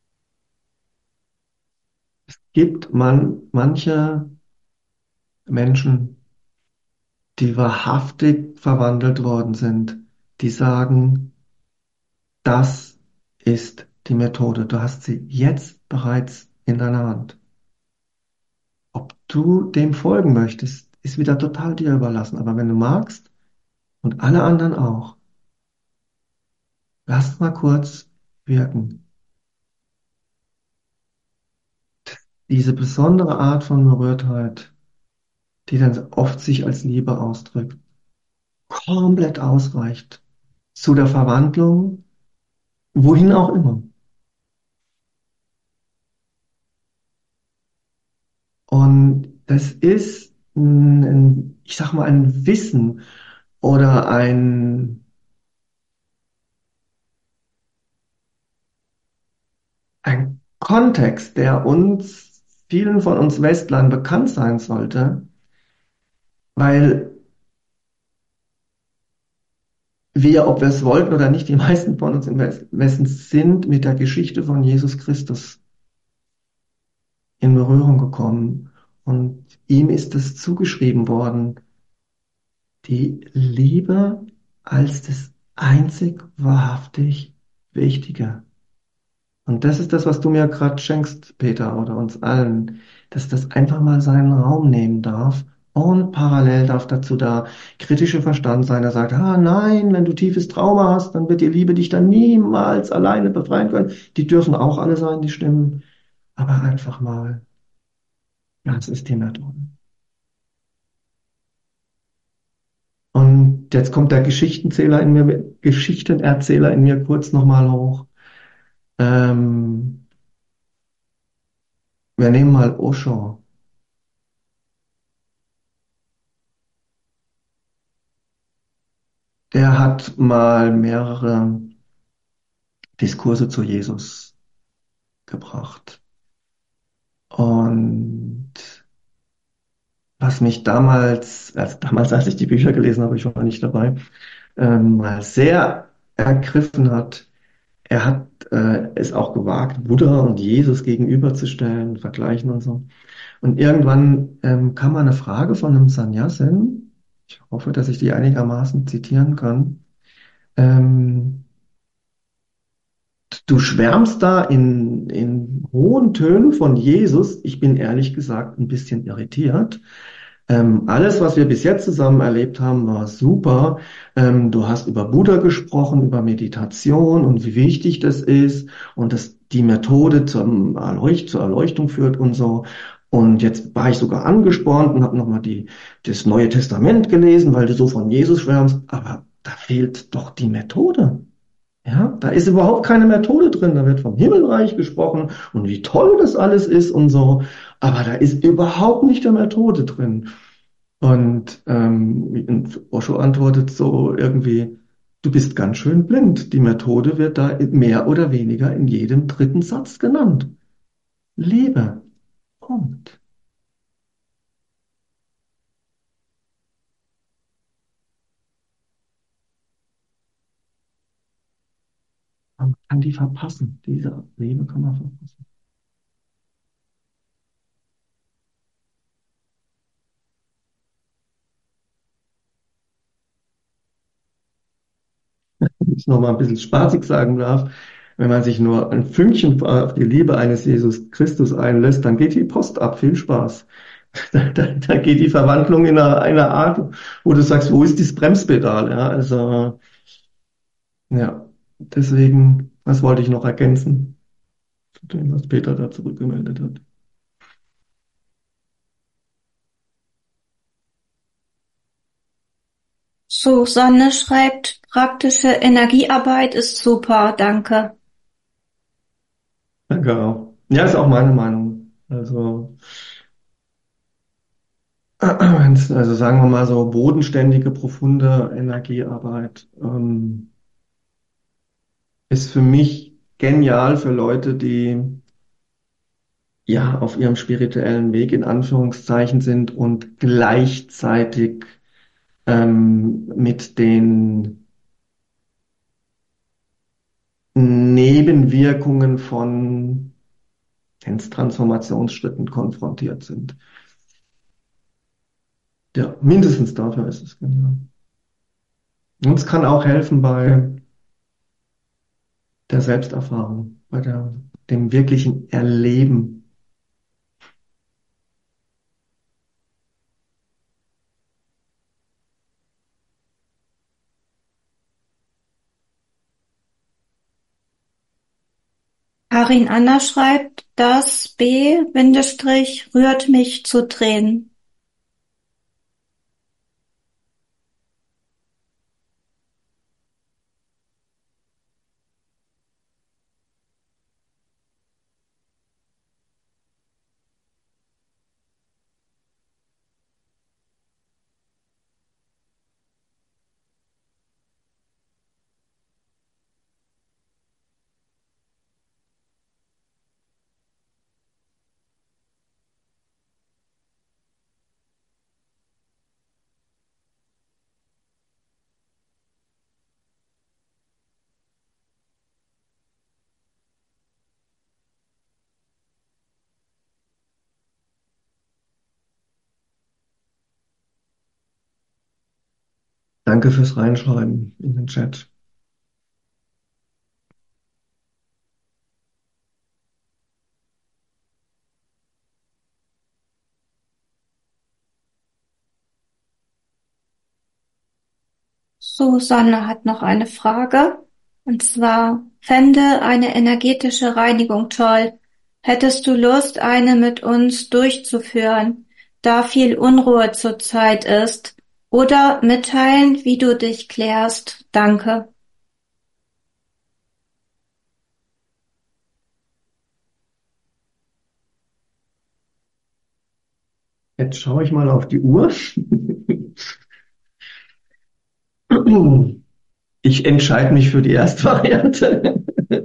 Gibt man manche Menschen, die wahrhaftig verwandelt worden sind, die sagen, das ist die Methode. Du hast sie jetzt bereits in deiner Hand. Ob du dem folgen möchtest, ist wieder total dir überlassen. Aber wenn du magst und alle anderen auch, lass mal kurz wirken. Diese besondere Art von Berührtheit, die dann oft sich als Liebe ausdrückt, komplett ausreicht zu der Verwandlung, wohin auch immer. Und das ist ein, ein, ich sag mal, ein Wissen oder ein, ein Kontext, der uns, vielen von uns Westlern bekannt sein sollte, weil wir, ob wir es wollten oder nicht, die meisten von uns im Westen sind mit der Geschichte von Jesus Christus in Berührung gekommen. Und ihm ist es zugeschrieben worden, die Liebe als das einzig wahrhaftig Wichtige. Und das ist das, was du mir gerade schenkst, Peter, oder uns allen, dass das einfach mal seinen Raum nehmen darf. Und parallel darf dazu da kritische Verstand sein, der sagt, ah nein, wenn du tiefes Trauma hast, dann wird die Liebe dich dann niemals alleine befreien können. Die dürfen auch alle sein, die Stimmen. Aber einfach mal, das ist die Methode. Und jetzt kommt der Geschichtenzähler in mir, Geschichtenerzähler in mir kurz nochmal hoch. Ähm, wir nehmen mal Osho. Der hat mal mehrere Diskurse zu Jesus gebracht. Und was mich damals, also damals, als ich die Bücher gelesen habe, ich war nicht dabei, ähm, mal sehr ergriffen hat, er hat äh, es auch gewagt, Buddha und Jesus gegenüberzustellen, vergleichen und so. Und irgendwann ähm, kam mal eine Frage von einem Sannyasin, ich hoffe, dass ich die einigermaßen zitieren kann. Ähm, Du schwärmst da in, in hohen Tönen von Jesus. Ich bin ehrlich gesagt ein bisschen irritiert. Ähm, alles, was wir bis jetzt zusammen erlebt haben, war super. Ähm, du hast über Buddha gesprochen, über Meditation und wie wichtig das ist und dass die Methode zum Erleucht, zur Erleuchtung führt und so. Und jetzt war ich sogar angespornt und habe nochmal die, das Neue Testament gelesen, weil du so von Jesus schwärmst. Aber da fehlt doch die Methode. Ja, da ist überhaupt keine Methode drin. Da wird vom Himmelreich gesprochen und wie toll das alles ist und so. Aber da ist überhaupt nicht der Methode drin. Und, ähm, und Osho antwortet so irgendwie, du bist ganz schön blind. Die Methode wird da mehr oder weniger in jedem dritten Satz genannt. Liebe. Punkt. Man kann die verpassen. Diese Liebe kann man verpassen. nochmal ein bisschen spaßig sagen darf, wenn man sich nur ein Fünkchen auf die Liebe eines Jesus Christus einlässt, dann geht die Post ab. Viel Spaß. Da, da, da geht die Verwandlung in einer, einer Art, wo du sagst, wo ist das Bremspedal? Ja, also, ja, deswegen, was wollte ich noch ergänzen zu dem, was Peter da zurückgemeldet hat? Susanne schreibt, praktische Energiearbeit ist super, danke. Danke auch. Ja, ist auch meine Meinung. Also, wenn's- also sagen wir mal so bodenständige, profunde Energiearbeit ähm, ist für mich genial für Leute, die ja auf ihrem spirituellen Weg in Anführungszeichen sind und gleichzeitig ähm, mit den Nebenwirkungen von Transformationsschritten konfrontiert sind. Ja, mindestens dafür ist es genial. Und es kann auch helfen bei der Selbsterfahrung, bei der, dem wirklichen Erleben. Karin Anna schreibt, das B- rührt mich zu Tränen. Danke fürs Reinschreiben in den Chat. Susanne hat noch eine Frage. Und zwar, fände eine energetische Reinigung toll. Hättest du Lust, eine mit uns durchzuführen, da viel Unruhe zurzeit ist? Oder mitteilen, wie du dich klärst? Danke. Jetzt schaue ich mal auf die Uhr. Ich entscheide mich für die erste Variante.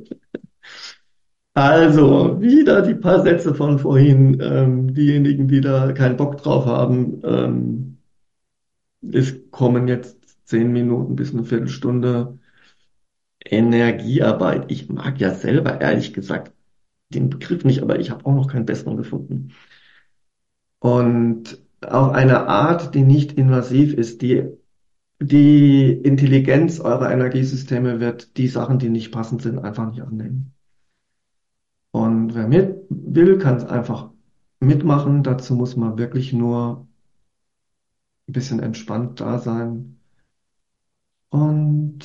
Also, wieder die paar Sätze von vorhin. Ähm, diejenigen, die da keinen Bock drauf haben, ähm, es kommen jetzt zehn Minuten bis eine Viertelstunde Energiearbeit. Ich mag ja selber ehrlich gesagt den Begriff nicht, aber ich habe auch noch keinen besseren gefunden. Und auf eine Art, die nicht invasiv ist, die, die Intelligenz eurer Energiesysteme wird die Sachen, die nicht passend sind, einfach nicht annehmen. Und wer mit will, kann es einfach mitmachen. Dazu muss man wirklich nur ein bisschen entspannt da sein. Und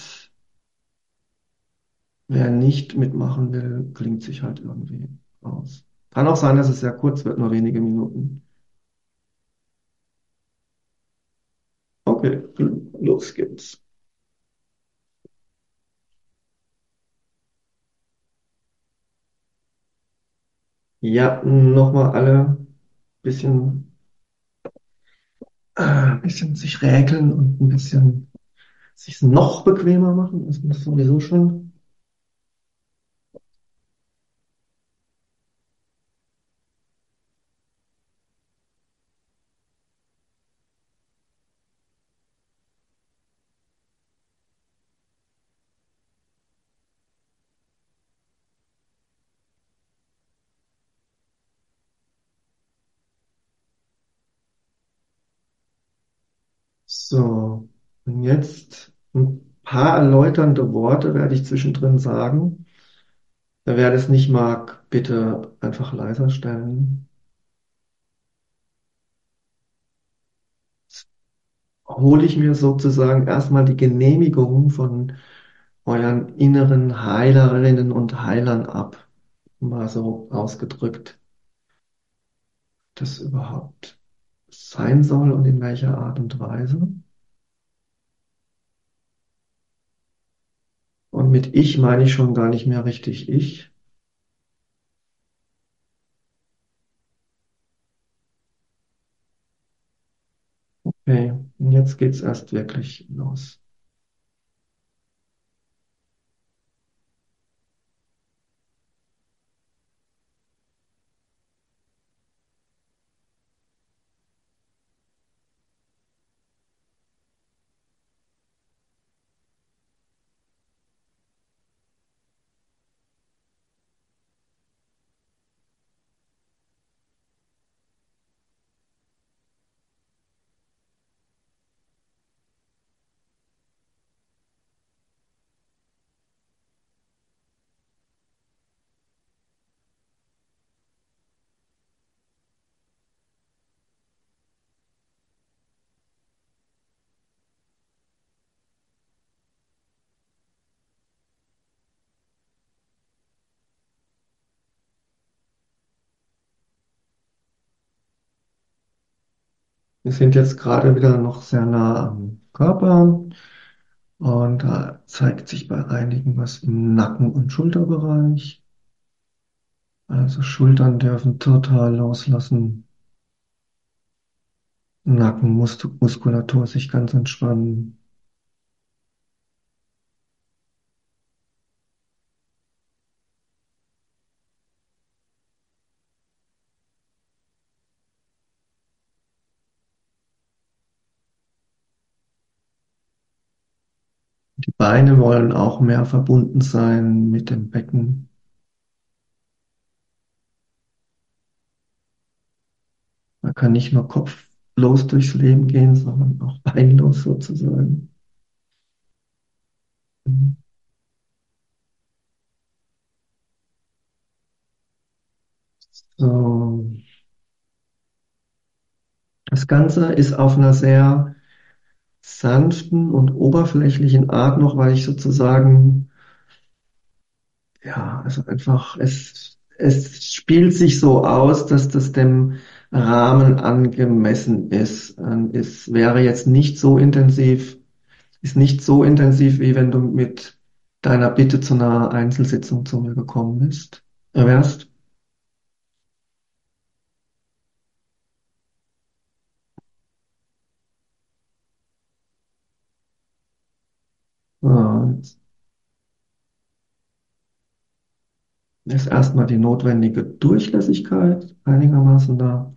wer nicht mitmachen will, klingt sich halt irgendwie aus. Kann auch sein, dass es sehr kurz wird, nur wenige Minuten. Okay, los geht's. Ja, nochmal alle bisschen, äh, ein bisschen sich räkeln und ein bisschen sich noch bequemer machen. Das ist sowieso schon. So, und jetzt ein paar erläuternde Worte werde ich zwischendrin sagen. Wer das nicht mag, bitte einfach leiser stellen. Hole ich mir sozusagen erstmal die Genehmigung von euren inneren Heilerinnen und Heilern ab, mal so ausgedrückt, das überhaupt sein soll und in welcher Art und Weise. Und mit ich meine ich schon gar nicht mehr richtig ich. Okay, und jetzt geht's erst wirklich los. Wir sind jetzt gerade wieder noch sehr nah am Körper und da zeigt sich bei einigen was im Nacken- und Schulterbereich. Also Schultern dürfen total loslassen. Nackenmuskulatur sich ganz entspannen. Die Beine wollen auch mehr verbunden sein mit dem Becken. Man kann nicht nur kopflos durchs Leben gehen, sondern auch beinlos sozusagen. So. Das Ganze ist auf einer sehr sanften und oberflächlichen Art noch, weil ich sozusagen, ja, also einfach, es, es spielt sich so aus, dass das dem Rahmen angemessen ist. Und es wäre jetzt nicht so intensiv, ist nicht so intensiv, wie wenn du mit deiner Bitte zu einer Einzelsitzung zu mir gekommen bist, äh, wärst. Ja, jetzt ist erstmal die notwendige Durchlässigkeit einigermaßen da.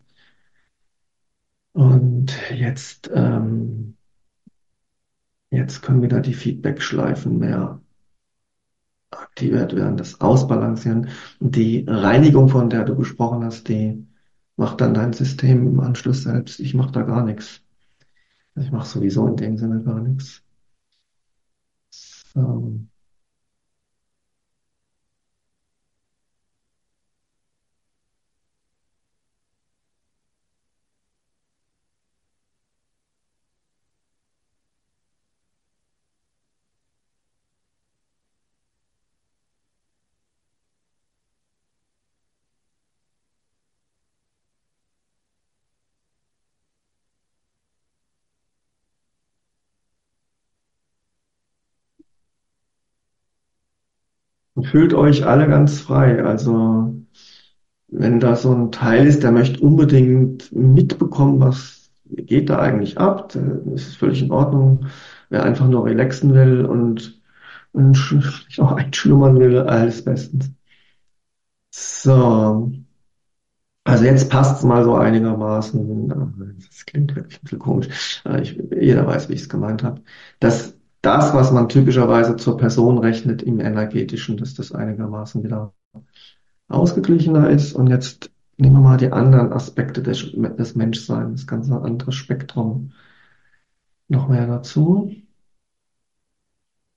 Und jetzt, ähm, jetzt können wieder die Feedback-Schleifen mehr aktiviert werden, das Ausbalancieren. Und die Reinigung, von der du gesprochen hast, die macht dann dein System im Anschluss selbst. Ich mache da gar nichts. Ich mache sowieso in dem Sinne gar nichts. So. Und fühlt euch alle ganz frei. Also, wenn da so ein Teil ist, der möchte unbedingt mitbekommen, was geht da eigentlich ab, das ist völlig in Ordnung. Wer einfach nur relaxen will und, und sch- auch einschlummern will, alles bestens. So, also jetzt passt es mal so einigermaßen. Das klingt wirklich ein bisschen komisch. Äh, Ich, jeder weiß, wie ich es gemeint habe. Dass das, was man typischerweise zur Person rechnet im Energetischen, dass das einigermaßen wieder ausgeglichener ist. Und jetzt nehmen wir mal die anderen Aspekte des, des Menschseins, das ganze andere Spektrum noch mehr dazu.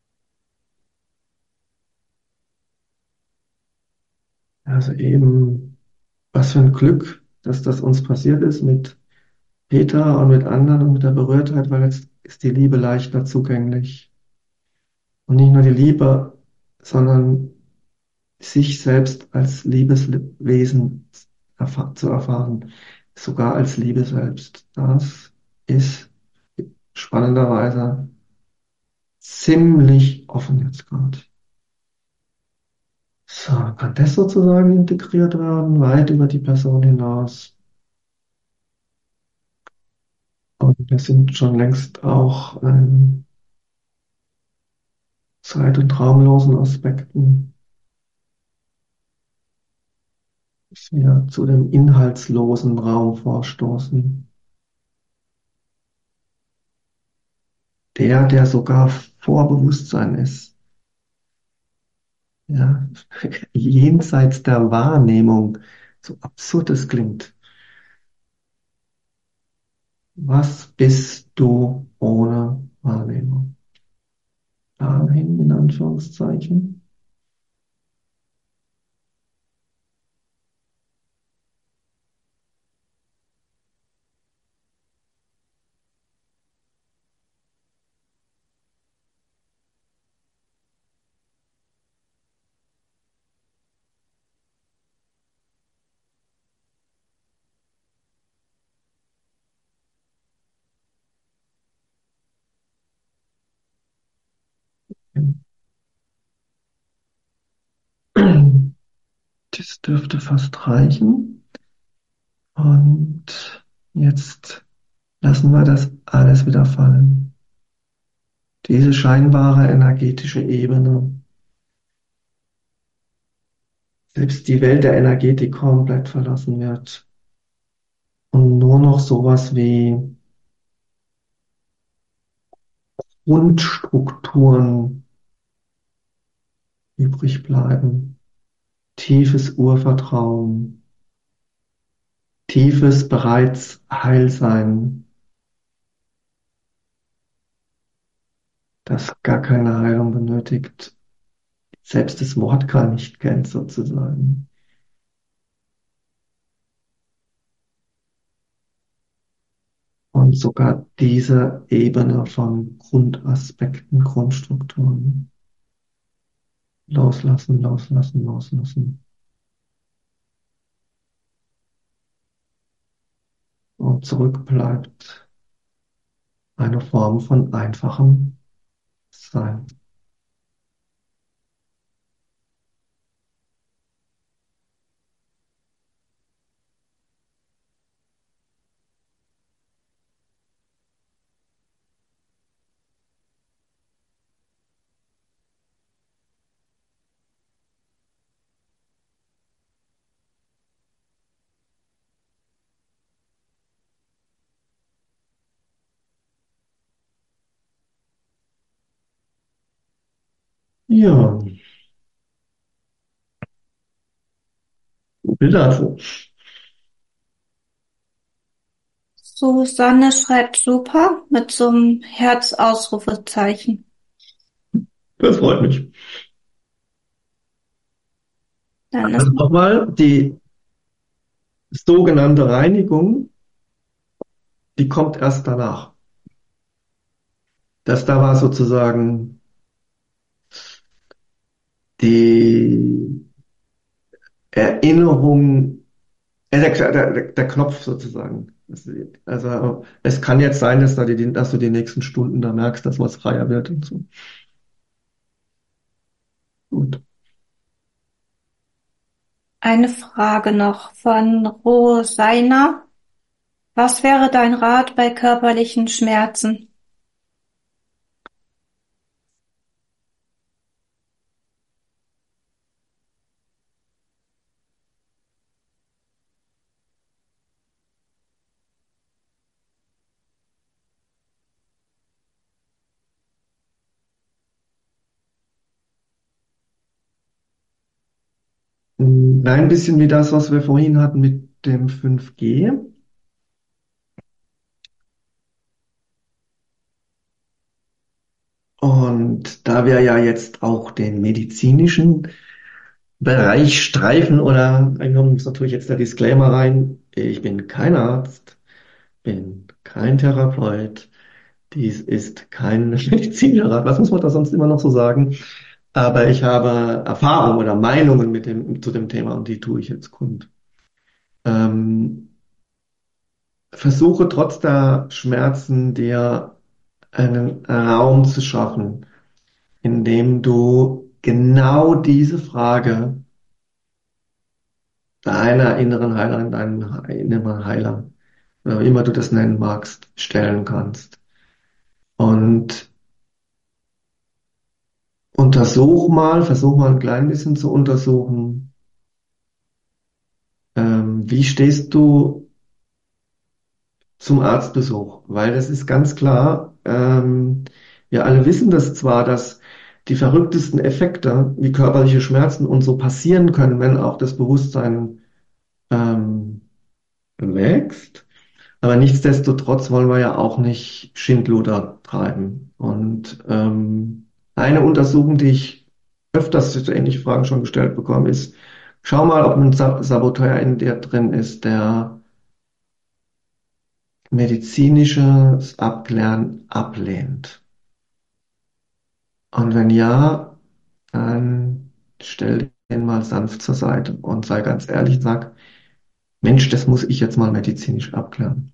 Also eben, was für ein Glück, dass das uns passiert ist mit Peter und mit anderen und mit der Berührtheit, weil jetzt ist die Liebe leichter zugänglich. Und nicht nur die Liebe, sondern sich selbst als Liebeswesen erfa- zu erfahren, sogar als Liebe selbst. Das ist spannenderweise ziemlich offen jetzt gerade. So, kann das sozusagen integriert werden, weit über die Person hinaus. Und wir sind schon längst auch in zeit- und raumlosen Aspekten, dass wir zu dem inhaltslosen Raum vorstoßen. Der, der sogar vor Bewusstsein ist. Ja, jenseits der Wahrnehmung, so absurd es klingt. Was bist du ohne Wahrnehmung? Dahin in Anführungszeichen. Das dürfte fast reichen. Und jetzt lassen wir das alles wieder fallen. Diese scheinbare energetische Ebene, selbst die Welt der Energetik komplett verlassen wird und nur noch sowas wie Grundstrukturen übrig bleiben. Tiefes Urvertrauen, tiefes bereits Heilsein, das gar keine Heilung benötigt, selbst das Wort gar nicht kennt sozusagen. Und sogar diese Ebene von Grundaspekten, Grundstrukturen loslassen, loslassen, loslassen. Und zurück bleibt eine Form von einfachem Sein. Ja, Bild dazu. Susanne schreibt super mit so einem Herzausrufezeichen. Das freut mich. Dann ist Also nochmal, die sogenannte Reinigung, die kommt erst danach. Das da war sozusagen die Erinnerung, äh, der, der, der Knopf sozusagen. Also es kann jetzt sein, dass, da die, dass du die nächsten Stunden da merkst, dass was freier wird und so. Gut. eine Frage noch von Rosaina. Was wäre dein Rat bei körperlichen Schmerzen? Ein bisschen wie das, was wir vorhin hatten mit dem fünf G. Und da wir ja jetzt auch den medizinischen Bereich streifen oder einkommen, muss natürlich jetzt der Disclaimer rein. Ich bin kein Arzt, bin kein Therapeut, dies ist kein Medizinrat. Was muss man da sonst immer noch so sagen? Aber ich habe Erfahrungen oder Meinungen mit dem, zu dem Thema und die tue ich jetzt kund. Ähm, Versuche trotz der Schmerzen dir einen Raum zu schaffen, in dem du genau diese Frage deiner inneren Heilerin, deinem inneren Heiler, oder wie immer du das nennen magst, stellen kannst. Und untersuch mal, versuch mal ein klein bisschen zu untersuchen, ähm, wie stehst du zum Arztbesuch? Weil das ist ganz klar, ähm, wir alle wissen das zwar, dass die verrücktesten Effekte wie körperliche Schmerzen und so passieren können, wenn auch das Bewusstsein ähm, wächst. Aber nichtsdestotrotz wollen wir ja auch nicht Schindluder treiben. Und ähm, eine Untersuchung, die ich öfters so ähnliche Fragen schon gestellt bekomme, ist, schau mal, ob ein Sa- Saboteur in dir drin ist, der medizinisches Abklären ablehnt. Und wenn ja, dann stell den mal sanft zur Seite und sei ganz ehrlich und sag, Mensch, das muss ich jetzt mal medizinisch abklären.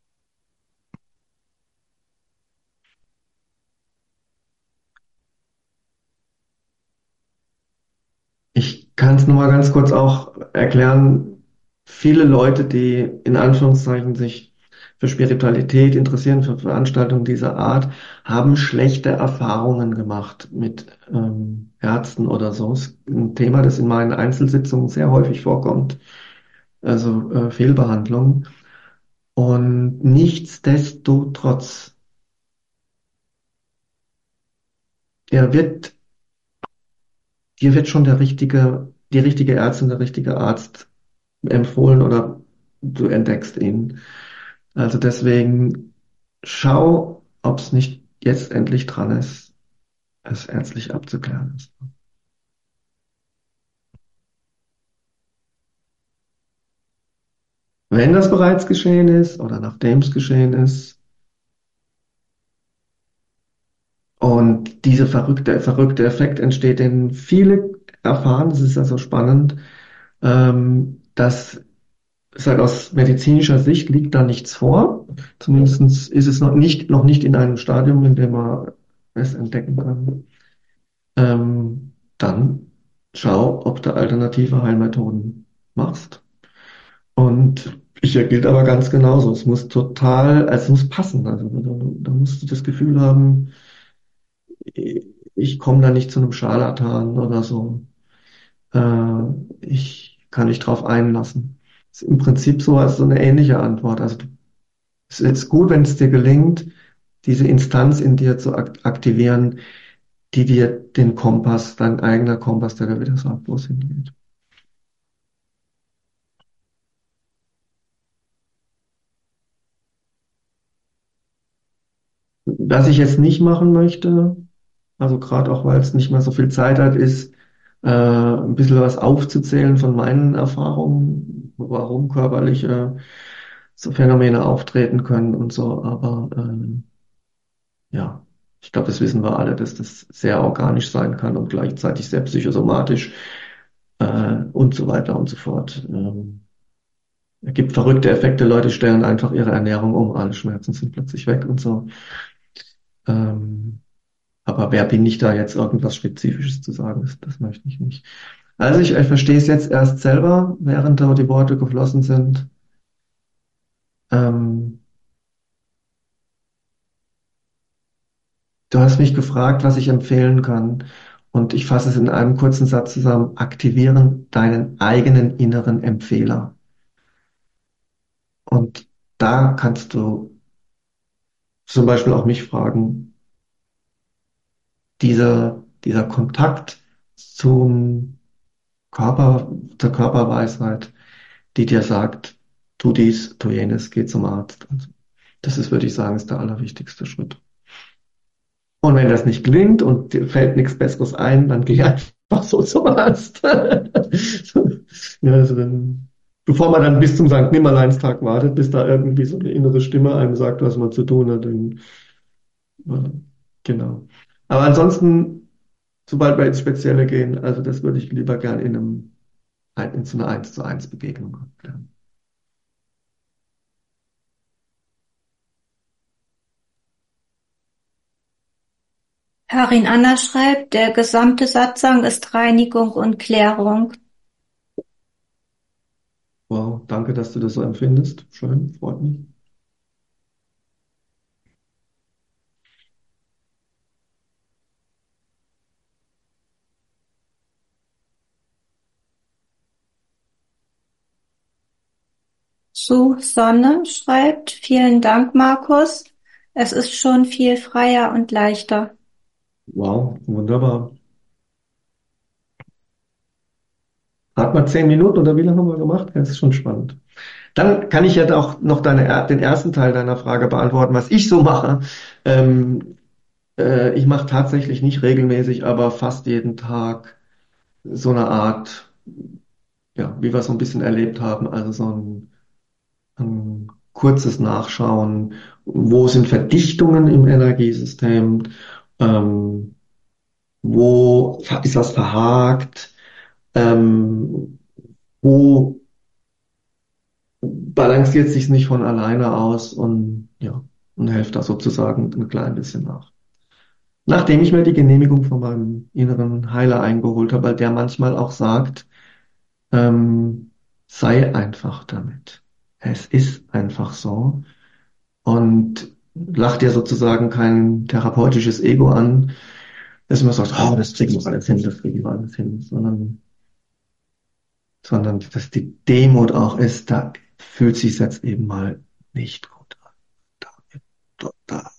Ich kann es nur mal ganz kurz auch erklären. Viele Leute, die in Anführungszeichen sich für Spiritualität interessieren, für Veranstaltungen dieser Art, haben schlechte Erfahrungen gemacht mit ähm, Ärzten oder so. Ist ein Thema, das in meinen Einzelsitzungen sehr häufig vorkommt. Also äh, Fehlbehandlung. Und nichtsdestotrotz, der wird, dir wird schon der richtige, die richtige Ärztin, der richtige Arzt empfohlen oder du entdeckst ihn. Also deswegen schau, ob es nicht jetzt endlich dran ist, es ärztlich abzuklären. Wenn das bereits geschehen ist oder nachdem es geschehen ist und dieser verrückte, verrückte Effekt entsteht, den viele erfahren, das ist ja so spannend, ähm, dass seit aus medizinischer Sicht liegt da nichts vor. Zumindest ist es noch nicht, noch nicht in einem Stadium, in dem man es entdecken kann. Ähm, dann schau, ob du alternative Heilmethoden machst. Und hier gilt aber ganz genauso. Es muss total, also es muss passen. Also da, da musst du das Gefühl haben, ich komme da nicht zu einem Scharlatan oder so. Äh, ich kann mich drauf einlassen. Ist im Prinzip so als so eine ähnliche Antwort. Also es ist gut, wenn es dir gelingt, diese Instanz in dir zu ak aktivieren, die dir den Kompass, dein eigener Kompass, der da wieder sagt, wo es hingeht. Was ich jetzt nicht machen möchte, also gerade auch, weil es nicht mehr so viel Zeit hat, ist, äh, ein bisschen was aufzuzählen von meinen Erfahrungen, warum körperliche so Phänomene auftreten können und so. Aber ähm, ja, ich glaube, das wissen wir alle, dass das sehr organisch sein kann und gleichzeitig sehr psychosomatisch äh, und so weiter und so fort. Ähm, es gibt verrückte Effekte, Leute stellen einfach ihre Ernährung um, alle Schmerzen sind plötzlich weg und so. Ähm, aber wer bin ich da jetzt irgendwas Spezifisches zu sagen? Das, das möchte ich nicht. Also ich, ich verstehe es jetzt erst selber, während da die Worte geflossen sind. Ähm, Du hast mich gefragt, was ich empfehlen kann. Und ich fasse es in einem kurzen Satz zusammen. Aktivieren deinen eigenen inneren Empfehler. Und da kannst du zum Beispiel auch mich fragen, dieser, dieser Kontakt zum Körper, zur Körperweisheit, die dir sagt, tu dies, tu jenes, geh zum Arzt. Also das ist, würde ich sagen, ist der allerwichtigste Schritt. Und wenn das nicht gelingt und dir fällt nichts Besseres ein, dann geh einfach Ach so, zum Arzt. Ja, also dann, bevor man dann bis zum Sankt Nimmerleinstag wartet, bis da irgendwie so eine innere Stimme einem sagt, was man zu tun hat, dann, äh, genau. Aber ansonsten, sobald wir ins Spezielle gehen, also das würde ich lieber gern in einem, in so einer eins zu eins Begegnung haben. Karin Anna schreibt, der gesamte Satzang ist Reinigung und Klärung. Wow, danke, dass du das so empfindest. Schön, freut mich. Zu Sonne schreibt, vielen Dank, Markus. Es ist schon viel freier und leichter. Wow, wunderbar. Hat mal zehn Minuten oder wie lange haben wir gemacht? Das ist schon spannend. Dann kann ich jetzt auch noch deine, den ersten Teil deiner Frage beantworten, was ich so mache. Ähm, äh, ich mache tatsächlich nicht regelmäßig, aber fast jeden Tag so eine Art, ja, wie wir es so ein bisschen erlebt haben, also so ein, ein kurzes Nachschauen, wo sind Verdichtungen im Energiesystem, ähm, wo ist was verhakt, ähm, wo balanciert sich nicht von alleine aus und ja, und helfe da sozusagen ein klein bisschen nach. Nachdem ich mir die Genehmigung von meinem inneren Heiler eingeholt habe, weil der manchmal auch sagt, ähm, sei einfach damit. Es ist einfach so und lacht dir sozusagen kein therapeutisches Ego an, dass man sagt, oh, das kriegen wir alles hin, das kriegen wir alles hin, sondern, sondern dass die Demut auch ist, da fühlt sich jetzt eben mal nicht gut an. Da wird total.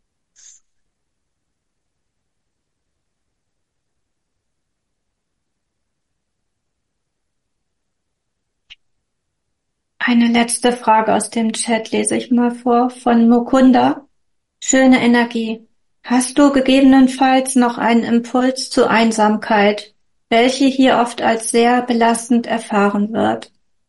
Eine letzte Frage aus dem Chat lese ich mal vor von Mukunda. Schöne Energie. Hast du gegebenenfalls noch einen Impuls zur Einsamkeit, welche hier oft als sehr belastend erfahren wird?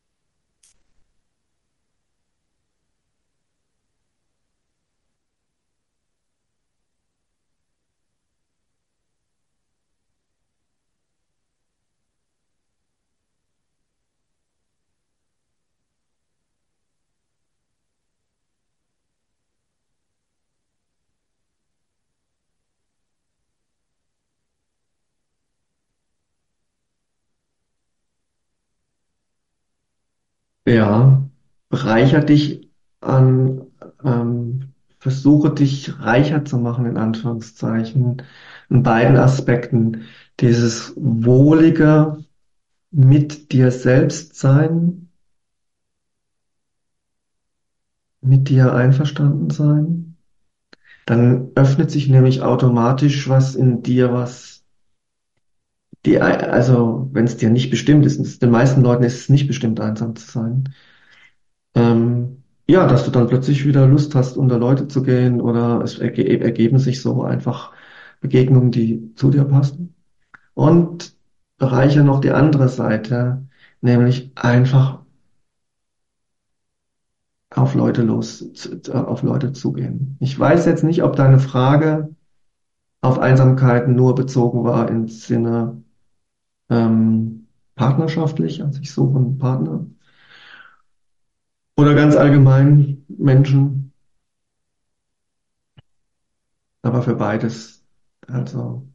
Ja, bereicher dich an, ähm, versuche dich reicher zu machen, in Anführungszeichen, in beiden Aspekten. Dieses wohlige mit dir selbst sein, mit dir einverstanden sein. Dann öffnet sich nämlich automatisch was in dir, was die, also wenn es dir nicht bestimmt ist, und es- den meisten Leuten ist es nicht bestimmt, einsam zu sein. Ähm, ja, dass du dann plötzlich wieder Lust hast, unter Leute zu gehen oder es erge ergeben sich so einfach Begegnungen, die zu dir passen. Und bereiche noch die andere Seite, nämlich einfach auf Leute los, zu- auf Leute zugehen. Ich weiß jetzt nicht, ob deine Frage auf Einsamkeit nur bezogen war im Sinne ähm, partnerschaftlich, also ich suche einen Partner, oder ganz allgemein Menschen, aber für beides. Also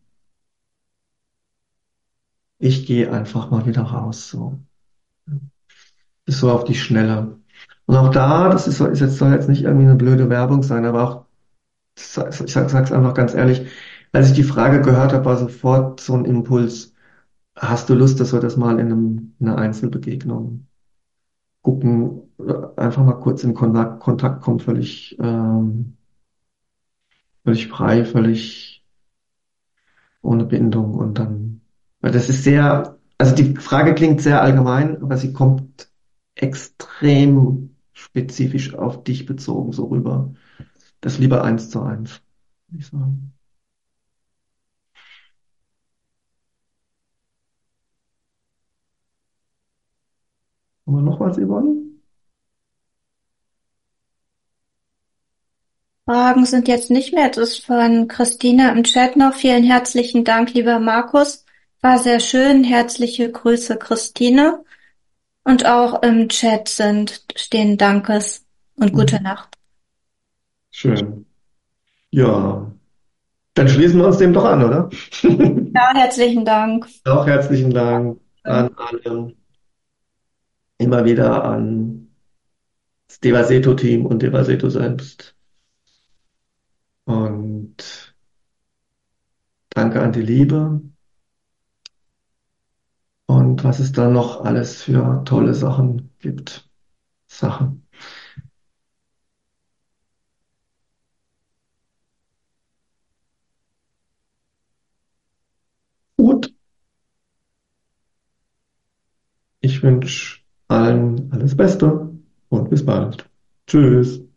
ich gehe einfach mal wieder raus, so. Ist so auf die Schnelle. Und auch da, das ist, so- ist jetzt, soll jetzt nicht irgendwie eine blöde Werbung sein, aber auch, ich sag, sag's einfach ganz ehrlich, als ich die Frage gehört habe, war sofort so ein Impuls, hast du Lust, dass wir das mal in einem, in einer Einzelbegegnung gucken, äh, einfach mal kurz in Kontakt, Kontakt kommen, völlig, ähm, völlig frei, völlig ohne Bindung und dann, weil das ist sehr, also die Frage klingt sehr allgemein, aber sie kommt extrem spezifisch auf dich bezogen so rüber. Das lieber eins zu eins, würde ich sagen. Haben wir noch was, Yvonne? Fragen sind jetzt nicht mehr. Das ist von Christine im Chat noch. Vielen herzlichen Dank, lieber Markus. War sehr schön. Herzliche Grüße, Christine. Und auch im Chat sind, stehen Dankes und gute Mhm. Nacht. Schön. Ja, dann schließen wir uns dem doch an, oder? Ja, herzlichen Dank. Auch herzlichen Dank an alle, immer wieder an das Devaseto-Team und Devaseto selbst. Und danke an die Liebe. Und was es da noch alles für tolle Sachen gibt. Sachen. Gut, ich wünsche allen alles Beste und bis bald. Tschüss.